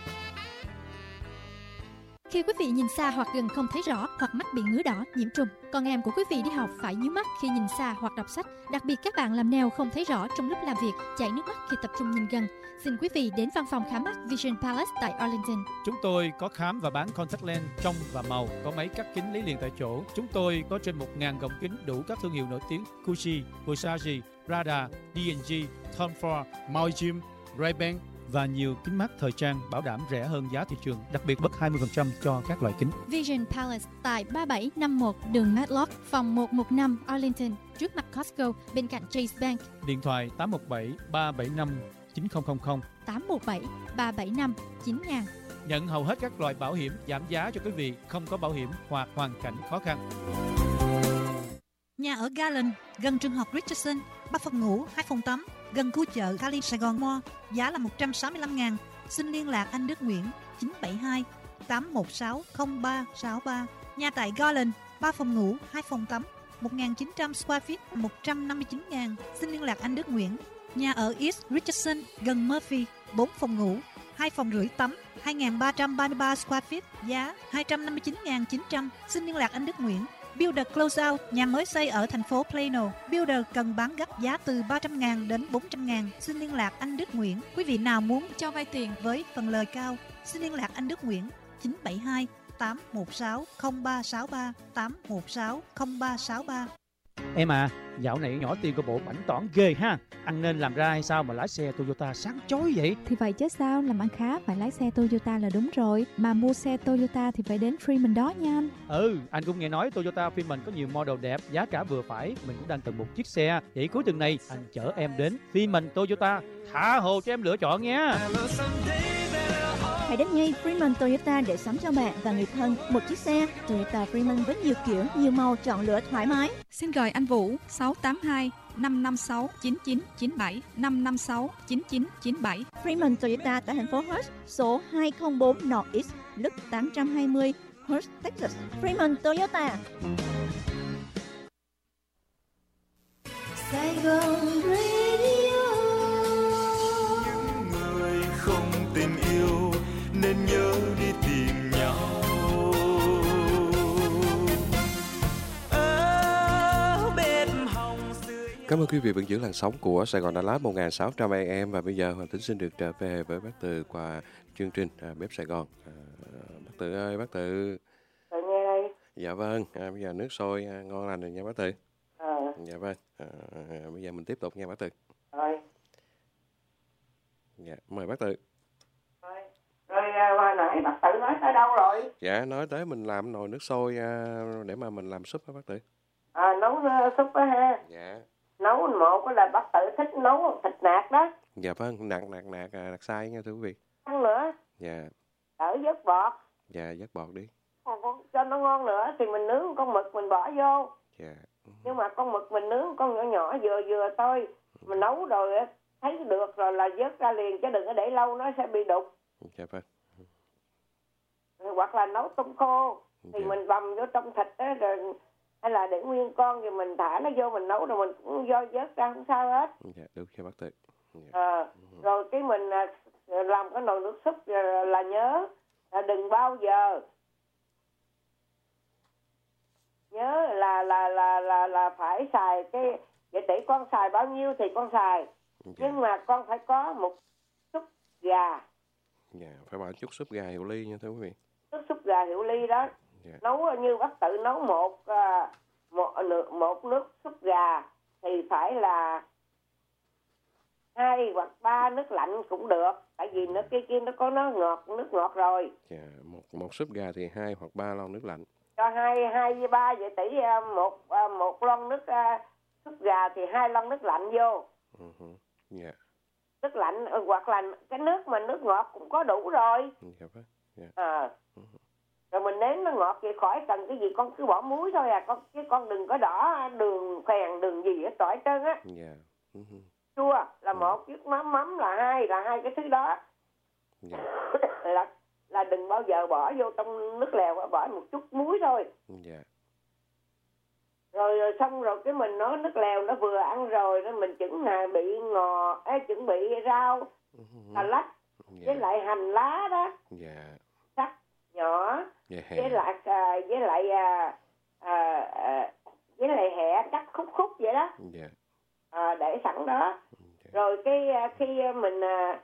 F: Khi quý vị nhìn xa hoặc gần không thấy rõ, hoặc mắt bị ngứa đỏ, nhiễm trùng, con em của quý vị đi học phải nhíu mắt khi nhìn xa hoặc đọc sách. Đặc biệt các bạn làm nail không thấy rõ trong lúc làm việc, chảy nước mắt khi tập trung nhìn gần. Xin quý vị đến văn phòng khám mắt Vision Palace tại Arlington.
O: Chúng tôi có khám và bán contact lens trong và màu, có máy cắt kính lấy liền tại chỗ. Chúng tôi có trên 1.000 gọng kính đủ các thương hiệu nổi tiếng: Cucci, Versace, Prada, D&G, Tom Ford, Moijim, Ray-Ban và nhiều kính mắt thời trang bảo đảm rẻ hơn giá thị trường, đặc biệt bớt 20% cho các loại kính.
F: Vision Palace tại 3751 đường Matlock, phòng 115 Arlington, trước mặt Costco, bên cạnh Chase Bank.
O: Điện thoại 817 375 9000
F: 817 375 9000.
O: Nhận hầu hết các loại bảo hiểm, giảm giá cho quý vị không có bảo hiểm hoặc hoàn cảnh khó khăn.
M: Nhà ở Garland, gần trường học Richardson, 3 phòng ngủ, 2 phòng tắm, gần khu chợ Cali Sài Gòn Mall, giá là 165.000. Xin liên lạc anh Đức Nguyễn 972 816 0363. Nhà tại Garland, 3 phòng ngủ, 2 phòng tắm, 1.900 square feet, 159.000. Xin liên lạc anh Đức Nguyễn. Nhà ở East Richardson, gần Murphy, 4 phòng ngủ, 2 phòng rưỡi tắm, 2.333 square feet, giá 259.900. Xin liên lạc anh Đức Nguyễn. Builder Closeout, nhà mới xây ở thành phố Plano. Builder cần bán gấp, giá từ 300.000 đến 400.000. Xin liên lạc anh Đức Nguyễn. Quý vị nào muốn cho vay tiền với phần lời cao, xin liên lạc anh Đức Nguyễn 972 816 0363 816 0363.
O: Em à, dạo này nhỏ Tiên của bộ bảnh tỏn ghê ha. Anh nên làm ra hay sao mà lái xe Toyota sáng chói vậy?
K: Thì vậy chứ sao, làm ăn khá phải lái xe Toyota là đúng rồi. Mà mua xe Toyota thì phải đến Freeman đó nha anh.
O: Anh cũng nghe nói Toyota Freeman có nhiều model đẹp, giá cả vừa phải. Mình cũng đang cần một chiếc xe. Vậy cuối tuần này anh chở em đến Freeman Toyota, tha hồ cho em lựa chọn nha.
P: Hãy đến ngay Freeman Toyota để sắm cho bạn và người thân một chiếc xe Toyota Freeman với nhiều kiểu, nhiều màu chọn lựa thoải mái.
J: Xin gọi anh Vũ 682 556 9997 556 9997.
P: Freeman Toyota tại thành phố Hurst, số 204 North East, Loop 820, Hurst, Texas. Freeman Toyota.
C: Sài Gòn Radio. Những người không tình yêu nên nhớ đi tìm nhau.
B: Cảm ơn quý vị vẫn giữ làn sóng của Sài Gòn Đà Lạt 1600 AM và bây giờ Hoàng Tính xin được trở về với bác Từ qua chương trình Bếp Sài Gòn. Bác Từ ơi, bác Từ.
D: Nghe đây.
B: Dạ vâng, bây giờ nước sôi ngon lành rồi nha bác Từ. Dạ vâng, bây giờ mình tiếp tục nha bác Từ.
D: Rồi.
B: Dạ, mời bác Từ.
D: Rồi hồi nãy bác Tự nói tới đâu rồi?
B: Dạ, nói tới mình làm nồi nước sôi để mà mình làm súp hả bác Từ?
D: Nấu súp á ha.
B: Dạ.
D: Nấu một là bác Tự thích nấu thịt nạc đó.
B: Dạ vâng, nạc xay nha thưa quý vị.
D: Ăn nữa.
B: Dạ.
D: Đỡ vớt bọt.
B: Dạ, vớt bọt đi.
D: Cho nó ngon nữa thì mình nướng con mực mình bỏ vô.
B: Dạ.
D: Nhưng mà con mực mình nướng con nhỏ nhỏ vừa thôi. Mình nấu rồi thấy được rồi là vớt ra liền chứ đừng có để lâu nó sẽ bị đục.
B: Dạ vâng.
D: Hoặc là nấu tôm khô thì mình bằm vô trong thịt đó rồi, hay là để nguyên con thì mình thả nó vô mình nấu rồi mình cũng do vớt ra không sao hết.
B: Dạ, được cho bác Tự.
D: Rồi cái mình làm cái nồi nước súp là nhớ là đừng bao giờ nhớ là phải xài cái vậy tỷ con xài bao nhiêu thì con xài. Nhưng mà con phải có một súp gà.
B: Dạ, phải bỏ chút súp gà hiệu ly nha thưa quý vị.
D: Súp gà hiệu ly đó.
B: Dạ.
D: Nấu như bác Tự nấu một nước súp gà thì phải là 2 hoặc 3 nước lạnh cũng được. Tại vì nước kia nó có nước ngọt rồi.
B: Dạ, một súp gà thì 2 hoặc 3 lon nước lạnh.
D: Cho 2 với 3 vậy tỷ một lon nước súp gà thì 2 lon nước lạnh vô.
B: Dạ.
D: Nước lạnh hoặc là cái nước mà nước ngọt cũng có đủ rồi.
B: Dạ vâng. Dạ.
D: Rồi mình nếm nó ngọt vậy khỏi cần cái gì con cứ bỏ muối thôi con đừng có đỏ đường phèn đường gì hết tỏi trơn á.
B: Dạ.
D: Chua là một, chứ mắm là hai cái thứ đó.
B: Dạ.
D: là đừng bao giờ bỏ vô trong nước lèo, bỏ một chút muối thôi.
B: Dạ.
D: Rồi xong rồi cái mình nói nước lèo nó vừa ăn rồi nên mình chuẩn chuẩn bị rau xà lách với lại hành lá đó.
B: Dạ.
D: Cắt nhỏ.
B: Dạ.
D: Với lại hẹ cắt khúc vậy đó.
B: Dạ.
D: Để sẵn đó. Rồi cái khi mình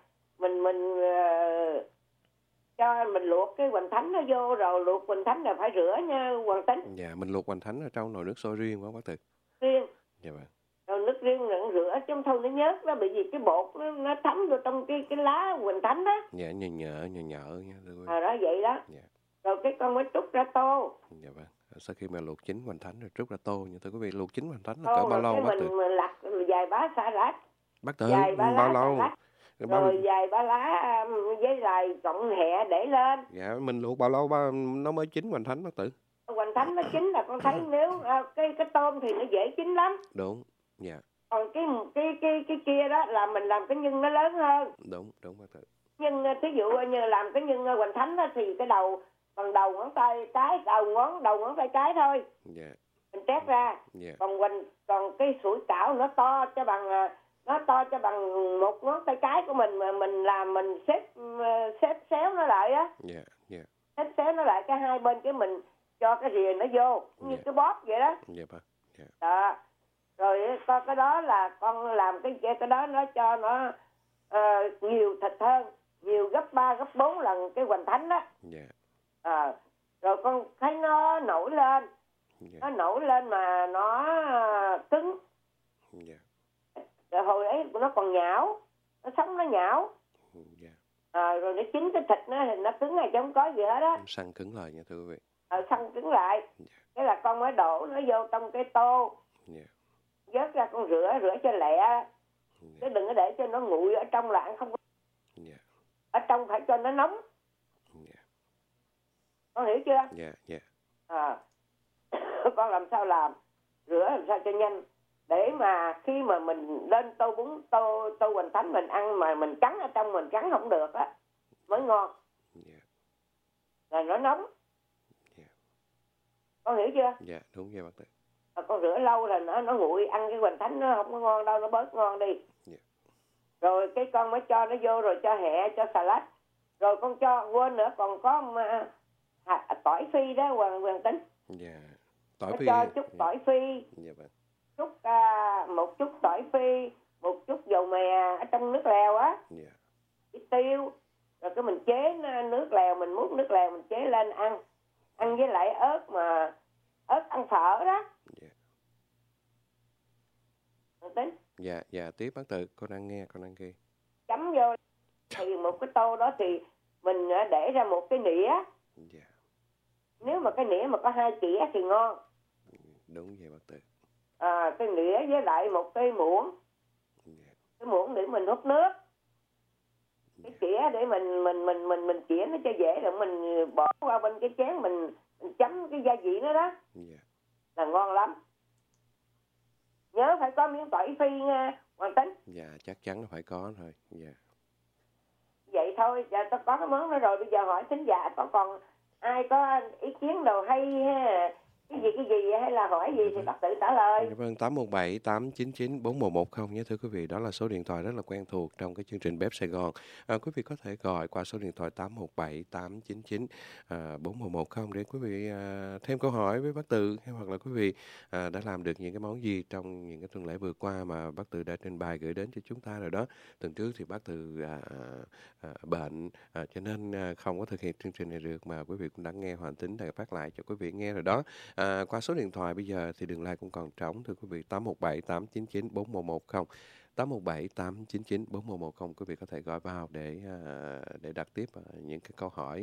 D: cho mình luộc cái hoành thánh nó vô, rồi luộc hoành thánh là phải rửa nha Hoàng Tính.
B: Dạ, mình luộc hoành thánh ở trong nồi nước sôi riêng quá bác Tự.
D: Riêng.
B: Dạ vâng.
D: Rồi nước riêng rồi rửa chứ không thôi nó nhớt đó, bởi vì cái bột nó thấm vô trong cái lá hoành thánh đó.
B: Dạ, nhợ nha thưa quý vị.
D: Đó vậy đó.
B: Dạ.
D: Rồi cái con mới trút ra tô.
B: Dạ vâng. Sau khi mà luộc chín hoành thánh rồi trút ra tô nha thưa quý vị. Luộc chín hoành thánh là cỡ bao lâu bác Tự?
D: Mình lặt vài bá xà lách.
B: Bác Tự bao lâu?
D: Rồi vài ba lá với lại cộng hẹ để lên.
B: Dạ, mình luộc bao lâu nó mới chín hoành thánh bác Tự?
D: Hoành thánh nó chín là con thấy nếu cái tôm thì nó dễ chín lắm.
B: Đúng. Dạ.
D: Còn cái kia đó là mình làm cái nhân nó lớn hơn.
B: Đúng bác Tự.
D: Nhưng thí dụ như làm cái nhân hoành thánh đó thì cái phần đầu ngón tay cái đầu ngón tay cái thôi.
B: Dạ.
D: Mình trét ra.
B: Dạ.
D: Còn cái sủi cảo nó to cho bằng một ngón tay cái của mình mà mình làm mình xếp xéo nó lại á.
B: Dạ. Dạ.
D: Xếp xéo nó lại cái hai bên cái mình cho cái rìa nó vô như cái bóp vậy đó.
B: Dạ vâng. Dạ.
D: Đó. Rồi con cái đó là con làm cái đó nó cho nó nhiều thịt hơn, nhiều gấp 3 gấp 4 lần cái hoành thánh đó.
B: Dạ.
D: Rồi con thấy nó nổi lên Nó nổi lên mà nó cứng. Rồi hồi ấy nó còn nhão, nó sống nó nhão. Rồi nó chín cái thịt nó cứng này chứ không có gì hết á.
B: Săn cứng lại nha thưa quý vị.
D: Săn cứng lại. Cái là con mới đổ nó vô trong cái tô. Vớt ra con rửa cho lẹ. Chứ đừng có để cho nó nguội ở trong là ăn không có. Ở trong phải cho nó nóng. Con hiểu chưa? Con làm sao làm, rửa làm sao cho nhanh, để mà khi mà mình lên tô bún tô hoành thánh mình ăn mà mình cắn ở trong mình cắn không được á mới ngon. Là nó nóng. Con hiểu chưa?
B: Dạ đúng vậy bác Tư.
D: Con rửa lâu là nó nguội, ăn cái hoành thánh nó không có ngon đâu, nó bớt ngon đi. Rồi cái con mới cho nó vô rồi cho hẹ, cho xà lách. Rồi con cho quên nữa còn có tỏi phi đó Hoàng Tính.
B: Tỏi phi.
D: Cho chút tỏi phi. Chút một chút tỏi phi, một chút dầu mè ở trong nước lèo á. Ít tiêu. Rồi cái mình chế nước lèo, mình múc nước lèo mình chế lên ăn. Ăn với lại ớt mà ớt ăn phở đó. Hoàng Tính.
B: Dạ tiếp bác Tư, con đang nghe, con đang ghi.
D: Chấm vô thì một cái tô đó thì mình để ra một cái nĩa. Nếu mà cái nĩa mà có 2 chĩa thì ngon.
B: Đúng vậy bác Tư.
D: Cái nĩa với lại một cái muỗng. Cái muỗng để mình hút nước. Cái chĩa để mình chĩa nó cho dễ, rồi mình bỏ qua bên cái chén mình chấm cái gia vị nó đó. Là ngon lắm. Nhớ phải có miếng tỏi phi nha Hoàng Tính.
B: Dạ chắc chắn là phải có thôi.
D: Vậy thôi, giờ tôi có cái món đó rồi, bây giờ hỏi thính giả có còn ai có ý kiến đồ hay ha, cái gì hay là hỏi gì thì bác Tự trả lời.
B: Vâng, 817 899 4110 nhé thưa quý vị, đó là số điện thoại rất là quen thuộc trong cái chương trình Bếp Sài Gòn. Quý vị có thể gọi qua số điện thoại 817 899 4110 để quý vị thêm câu hỏi với bác Tự, hay hoặc là quý vị đã làm được những cái món gì trong những cái tuần lễ vừa qua mà bác Tự đã trình bày gửi đến cho chúng ta rồi đó. Tuần trước thì bác Tự bệnh cho nên không có thực hiện chương trình này được, mà quý vị cũng đã nghe Hoàng Tính đã phát lại cho quý vị nghe rồi đó. Qua số điện thoại bây giờ thì đường line cũng còn trống thưa quý vị, 817 899 4110 817 899 4110. Quý vị có thể gọi vào để đặt tiếp những cái câu hỏi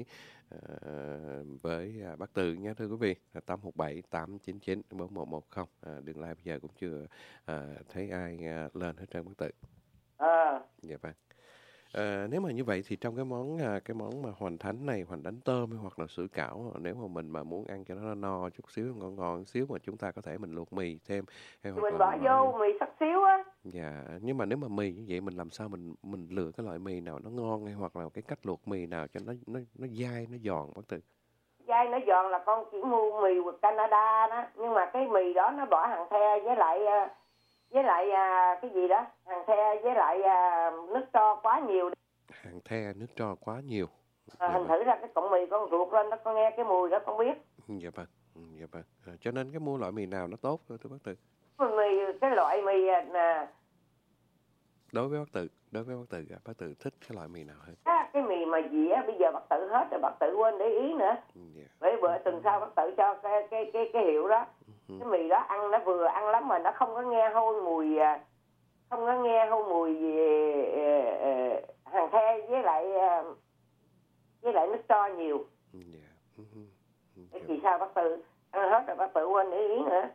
B: với bác Tự nhé thưa quý vị. 817 899 4110. Đường line bây giờ cũng chưa thấy ai lên hết trơn bác Tự. Dạ vâng. Nếu mà như vậy thì trong cái món mà hoành thánh này, hoành thánh tôm hoặc là sủi cảo, nếu mà mình mà muốn ăn cho nó no chút xíu, ngon xíu mà chúng ta có thể mình luộc mì thêm hay hoặc
D: mình bỏ vô mì sắc xíu á.
B: Dạ, nhưng mà nếu mà mì như vậy mình làm sao mình lựa cái loại mì nào nó ngon, hay hoặc là cái cách luộc mì nào cho nó dai, nó giòn bác Tự.
D: Dai nó giòn là con chỉ mua mì của Canada đó, nhưng mà cái mì đó nó bỏ hàng the với lại cái gì đó, hàng the với lại nước tro quá nhiều.
B: Hàng the nước tro quá nhiều.
D: Hình thử ra cái cọng mì con ruột lên đó, con nghe cái mùi đó con biết.
B: Dạ vâng. Cho nên cái mua loại mì nào nó tốt thưa bác Tự?
D: Cái loại mì
B: Đối với bác Tự, bác Tự thích cái loại mì nào hơn?
D: Cái mì mà gì á, bây giờ bác Tự hết rồi, bác Tự quên để ý nữa. Bởi bữa tuần sau bác Tự cho cái hiệu đó. Cái mì đó ăn nó vừa ăn lắm mà nó không có nghe hôi mùi hàng the với lại nước tro nhiều. Cái gì sao bác Tự ăn hết rồi bác Tự quên để ý nữa.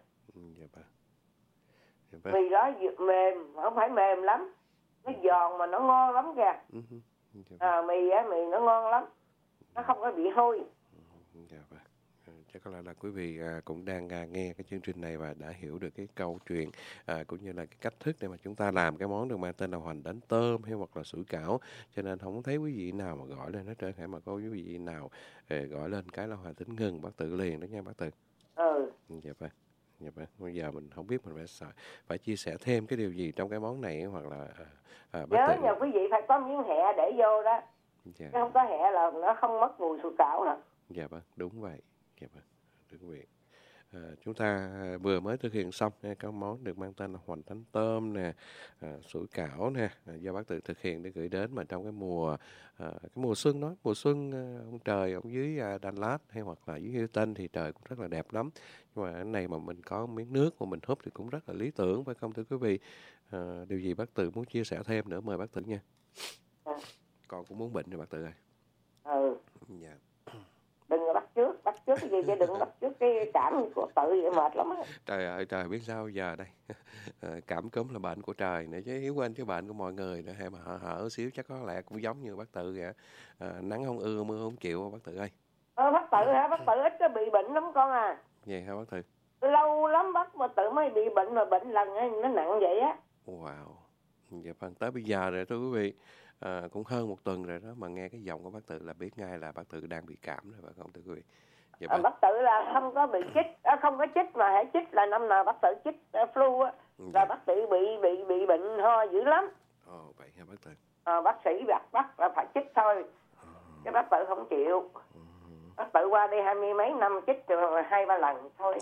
D: Mì đó mềm, không phải mềm lắm, nó giòn mà nó ngon lắm kìa. Mì nó ngon lắm, nó không có bị hôi.
B: Chắc có lẽ là quý vị cũng đang nghe cái chương trình này và đã hiểu được cái câu chuyện cũng như là cái cách thức để mà chúng ta làm cái món được mang tên là hoành thánh tôm hay hoặc là sủi cảo. Cho nên không thấy quý vị nào mà gọi lên hết trơn, hãy mà có quý vị nào gọi lên cái là Hoàng Tính ngừng bác Tự liền đó nha bác Tự. Dạ vâng. Bây giờ mình không biết mình phải chia sẻ thêm cái điều gì trong cái món này, hoặc là
D: nhớ nhà quý vị phải có miếng hẹ để vô đó. Chứ không có hẹ là nó không mất mùi sủi cảo đâu.
B: Dạ vâng, đúng vậy. Dạ vâng, thưa quý vị. Chúng ta vừa mới thực hiện xong các món được mang tên là hoành thánh tôm nè, sủi cảo nè, do bác Tự thực hiện để gửi đến mà trong cái mùa xuân đó, mùa xuân ông trời ở dưới Dallas hay hoặc là dưới Houston thì trời cũng rất là đẹp lắm. Nhưng mà cái này mà mình có miếng nước mà mình húp thì cũng rất là lý tưởng, phải không thưa quý vị? Điều gì bác Tự muốn chia sẻ thêm nữa mời bác Tự nha. Con cũng muốn bệnh rồi bác Tự ơi. Dạ.
D: Đừng có bắt trước cái gì chứ đừng bắt trước cái cảm của Tự vậy mệt lắm á.
B: Trời ơi trời, biết sao giờ đây. Cảm cúm là bệnh của trời nữa chứ, Hiếu quên cái bệnh của mọi người nữa, hay mà hở xíu chắc có lẽ cũng giống như bác Tự vậy. Nắng không ưa mưa không chịu bác Tự ơi.
D: Bác Tự hả? Bác Tự ít có bị bệnh lắm con à.
B: Vậy hả bác Tự?
D: Lâu lắm bác mà Tự mới bị bệnh, mà bệnh lần nó nặng vậy á.
B: Wow. Dạ vâng, tới bây giờ rồi thưa quý vị. Cũng hơn một tuần rồi đó mà nghe cái giọng của bác Tự là biết ngay là bác Tự đang bị cảm rồi, phải không thưa quý vị? Dạ vâng.
D: Bác Tự là không có bị chích, không có chích mà hãy chích là năm nào bác Tự chích flu á, là bác Tự bị bệnh ho dữ lắm.
B: Vậy hả bác Tự?
D: Bác sĩ bắt là phải chích thôi, cái bác Tự không chịu. Bác Tự qua đây 20 mấy năm chích rồi 2-3 lần thôi.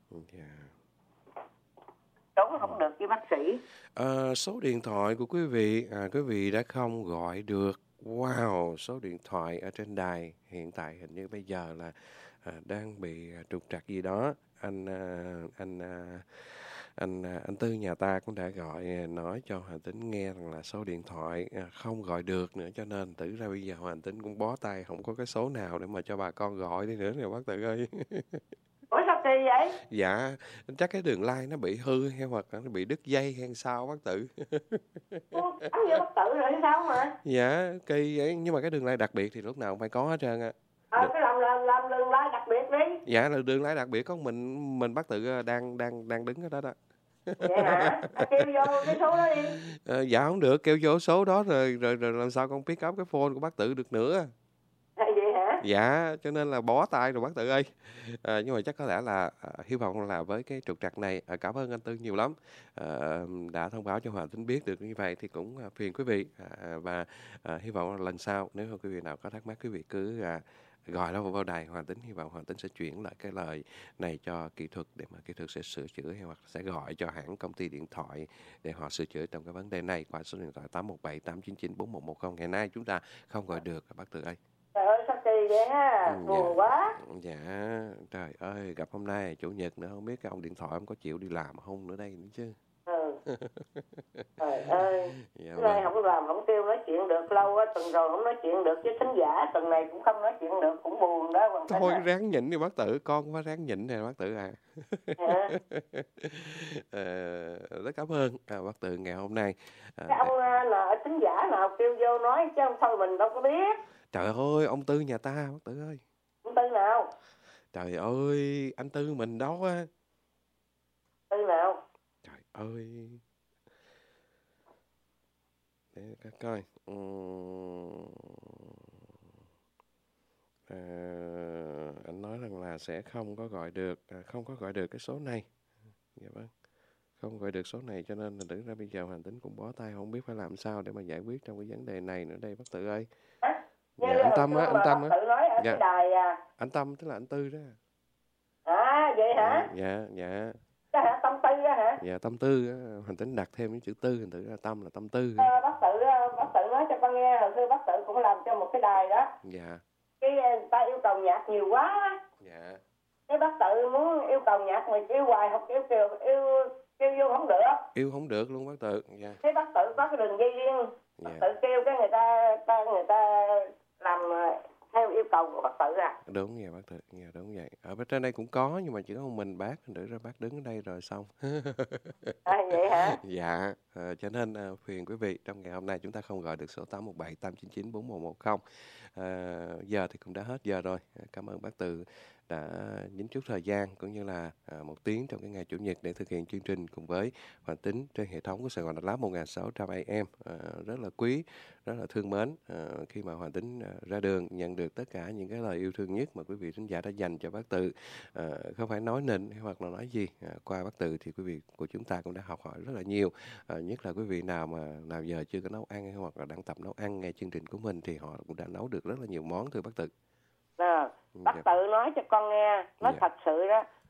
D: Trốn không được với bác sĩ.
B: Số điện thoại của quý vị đã không gọi được. Wow, số điện thoại ở trên đài hiện tại hình như bây giờ là đang bị trục trặc gì đó. Anh Tư nhà ta cũng đã gọi nói cho Hoàng Tính nghe rằng là số điện thoại không gọi được nữa, cho nên Tử ra bây giờ Hoàng Tính cũng bó tay, không có cái số nào để mà cho bà con gọi đi nữa nè bác Tự ơi.
D: Ủa sao kỳ vậy?
B: Dạ, chắc cái đường line nó bị hư hay hoặc là nó bị đứt dây hay sao bác Tự.
D: Anh như bác Tự rồi sao mà?
B: Dạ, kỳ vậy, nhưng mà cái đường line đặc biệt thì lúc nào cũng phải có hết trơn á.
D: Cái làm đường line đặc biệt đi.
B: Dạ, là đường line đặc biệt có mình bác Tự đang đứng ở đó đó.
D: Vậy hả? Kêu vô cái số đó đi.
B: Dạ không được, kêu vô số đó rồi làm sao con pick up cái phone của bác Tự được nữa.
D: Vậy hả?
B: Dạ, cho nên là bó tay rồi bác Tự ơi. Nhưng mà chắc có lẽ là hy vọng là với cái trục trặc này, cảm ơn anh Tư nhiều lắm, đã thông báo cho Hoàng Tính biết được như vậy thì cũng phiền quý vị, và hy vọng là lần sau nếu quý vị nào có thắc mắc quý vị cứ gọi nó vào đài Hoàng Tính, hy vọng Hoàng Tính sẽ chuyển lại cái lời này cho kỹ thuật để mà kỹ thuật sẽ sửa chữa hay hoặc sẽ gọi cho hãng công ty điện thoại để họ sửa chữa trong cái vấn đề này qua số điện thoại 817 899 4110. Ngày nay chúng ta không gọi được bác Tự ơi.
D: Trời ơi sao kỳ vậy ha, buồn quá.
B: Dạ, trời ơi, gặp hôm nay Chủ nhật nữa, không biết cái ông điện thoại ông có chịu đi làm không nữa đây nữa chứ.
D: Trời ơi,
B: dạ,
D: cái này không làm không kêu nói chuyện được lâu á, tuần rồi không nói chuyện được với thính giả, tuần này cũng không nói chuyện được, cũng buồn đó.
B: Thôi ráng nhịn đi bác Tự, con cũng phải ráng nhịn nè bác Tự à. Rất cảm ơn bác Tự ngày hôm nay.
D: Cái ông nào thính giả nào kêu vô nói chứ không thôi mình đâu có biết.
B: Trời ơi, ông Tư nhà ta bác Tự ơi.
D: Ông Tư nào?
B: Trời ơi, anh Tư mình đó á.
D: Tư nào?
B: Trời ơi. Để các coi. Anh nói rằng là sẽ không có gọi được cái số này. Dạ vâng. Không gọi được số này cho nên là tưởng ra bây giờ Hoàng Tính cũng bó tay, không biết phải làm sao để mà giải quyết trong cái vấn đề này nữa đây bác Tự ơi. Dạ, anh Tâm á, dạ. Anh Tâm tức là anh Tư đó.
D: Vậy hả?
B: Dạ.
D: Tâm Tư á hả?
B: Dạ, Tâm Tư á, Hoàng Tính đặt thêm cái chữ Tư, thành thử ra Tâm là Tâm Tư.
D: Bác Tự nói cho con nghe, hồi xưa bác Tự cũng làm cho một cái đài đó.
B: Dạ.
D: Cái ta yêu cầu nhạc nhiều quá.
B: Dạ.
D: Cái bác Tự muốn yêu cầu nhạc mà yêu hoài không yêu vô không được.
B: Yêu không được luôn bác Tự. Dạ.
D: Cái bác Tự có cái đường dây riêng. Bác Tự kêu cái người ta làm theo yêu cầu của bác Tự à.
B: Đúng vậy bác Tự, dạ đúng vậy. Ở bên trên đây cũng có nhưng mà chỉ có một mình bác, để ra bác đứng ở đây rồi xong.
D: Vậy hả?
B: Dạ, cho nên phiền quý vị trong ngày hôm nay chúng ta không gọi được số 817 899 4110. Giờ thì cũng đã hết giờ rồi. Cảm ơn bác Tự đã nhín chút thời gian cũng như là một tiếng trong cái ngày Chủ nhật để thực hiện chương trình cùng với Hoàng Tính trên hệ thống của Sài Gòn Dallas 1600 AM. Rất là quý, rất là thương mến khi mà Hoàng Tính ra đường nhận được tất cả những cái lời yêu thương nhất mà quý vị khán giả đã dành cho bác Tự. Không phải nói nịnh hay hoặc là nói gì, qua bác Tự thì quý vị của chúng ta cũng đã học hỏi rất là nhiều, nhất là quý vị nào giờ chưa có nấu ăn hay hoặc là đang tập nấu ăn nghe chương trình của mình thì họ cũng đã nấu được rất là nhiều món thưa bác Tự.
D: Bác Tự nói cho con nghe, nói thật sự đó,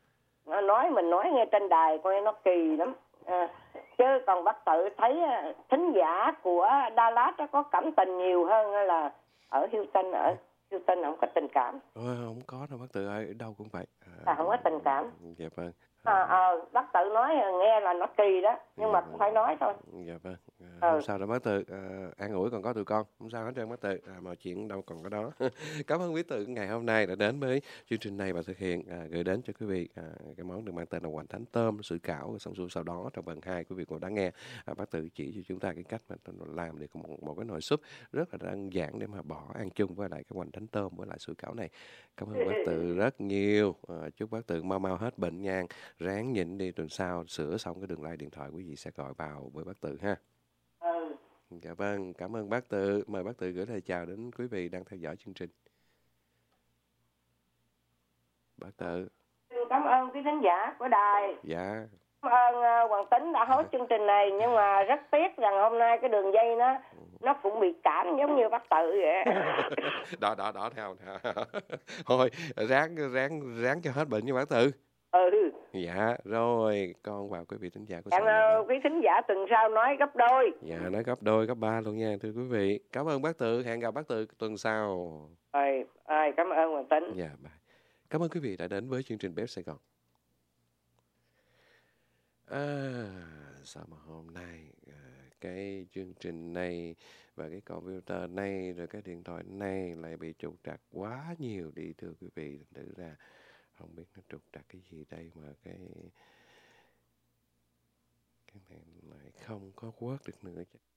D: mình nói nghe trên đài coi nó kỳ lắm. Chứ còn bác tự thấy thính giả của Dallas có cảm tình nhiều hơn hay là ở Houston? Ở Houston không có tình cảm.
B: Không có đâu bác Tự ơi, ở đâu cũng vậy.
D: Không có tình cảm.
B: Dạ vâng.
D: Bác Tự nói nghe là nó kỳ đó, nhưng mà cũng phải nói thôi.
B: Dạ vâng. Không sao đâu bác Tự, an ủi còn có tụi con, không sao hết trơn bác Tự, mọi chuyện đâu còn có đó. Cảm ơn quý Tự ngày hôm nay đã đến với chương trình này và thực hiện gửi đến cho quý vị cái món được mang tên là hoành thánh tôm sủi cảo. Xong xuôi sau đó trong phần 2 quý vị cũng đã nghe bác Tự chỉ cho chúng ta cái cách mà làm được một cái nồi súp rất là đơn giản để mà bỏ ăn chung với lại cái hoành thánh tôm với lại sủi cảo này. Cảm ơn bác Tự rất nhiều. Chúc bác Tự mau hết bệnh nha, ráng nhịn đi, tuần sau sửa xong cái đường line điện thoại quý vị sẽ gọi vào với bác Tự ha. Dạ vâng, cảm ơn bác Tự. Mời bác Tự gửi lời chào đến quý vị đang theo dõi chương trình. Bác Tự.
D: Cảm ơn quý khán giả của đài.
B: Dạ.
D: Cảm ơn Hoàng Tính đã hosting chương trình này, nhưng mà rất tiếc rằng hôm nay cái đường dây nó cũng bị cản giống như bác Tự vậy.
B: Đó theo. Thôi, ráng cho hết bệnh như bác Tự. Dạ, rồi, con vào quý vị thính giả của
D: quý thính giả tuần sau nói gấp đôi.
B: Dạ, nói gấp đôi, gấp ba luôn nha, thưa quý vị. Cảm ơn bác Tự, hẹn gặp bác Tự tuần sau.
D: Cảm ơn Hoàng Tính.
B: Dạ, bye. Cảm ơn quý vị đã đến với chương trình Bếp Sài Gòn. Sao mà hôm nay cái chương trình này và cái computer này rồi cái điện thoại này lại bị trục trặc quá nhiều đi, thưa quý vị. Thành thử ra không biết nó trục trặc cái gì đây mà cái này lại không có work được nữa.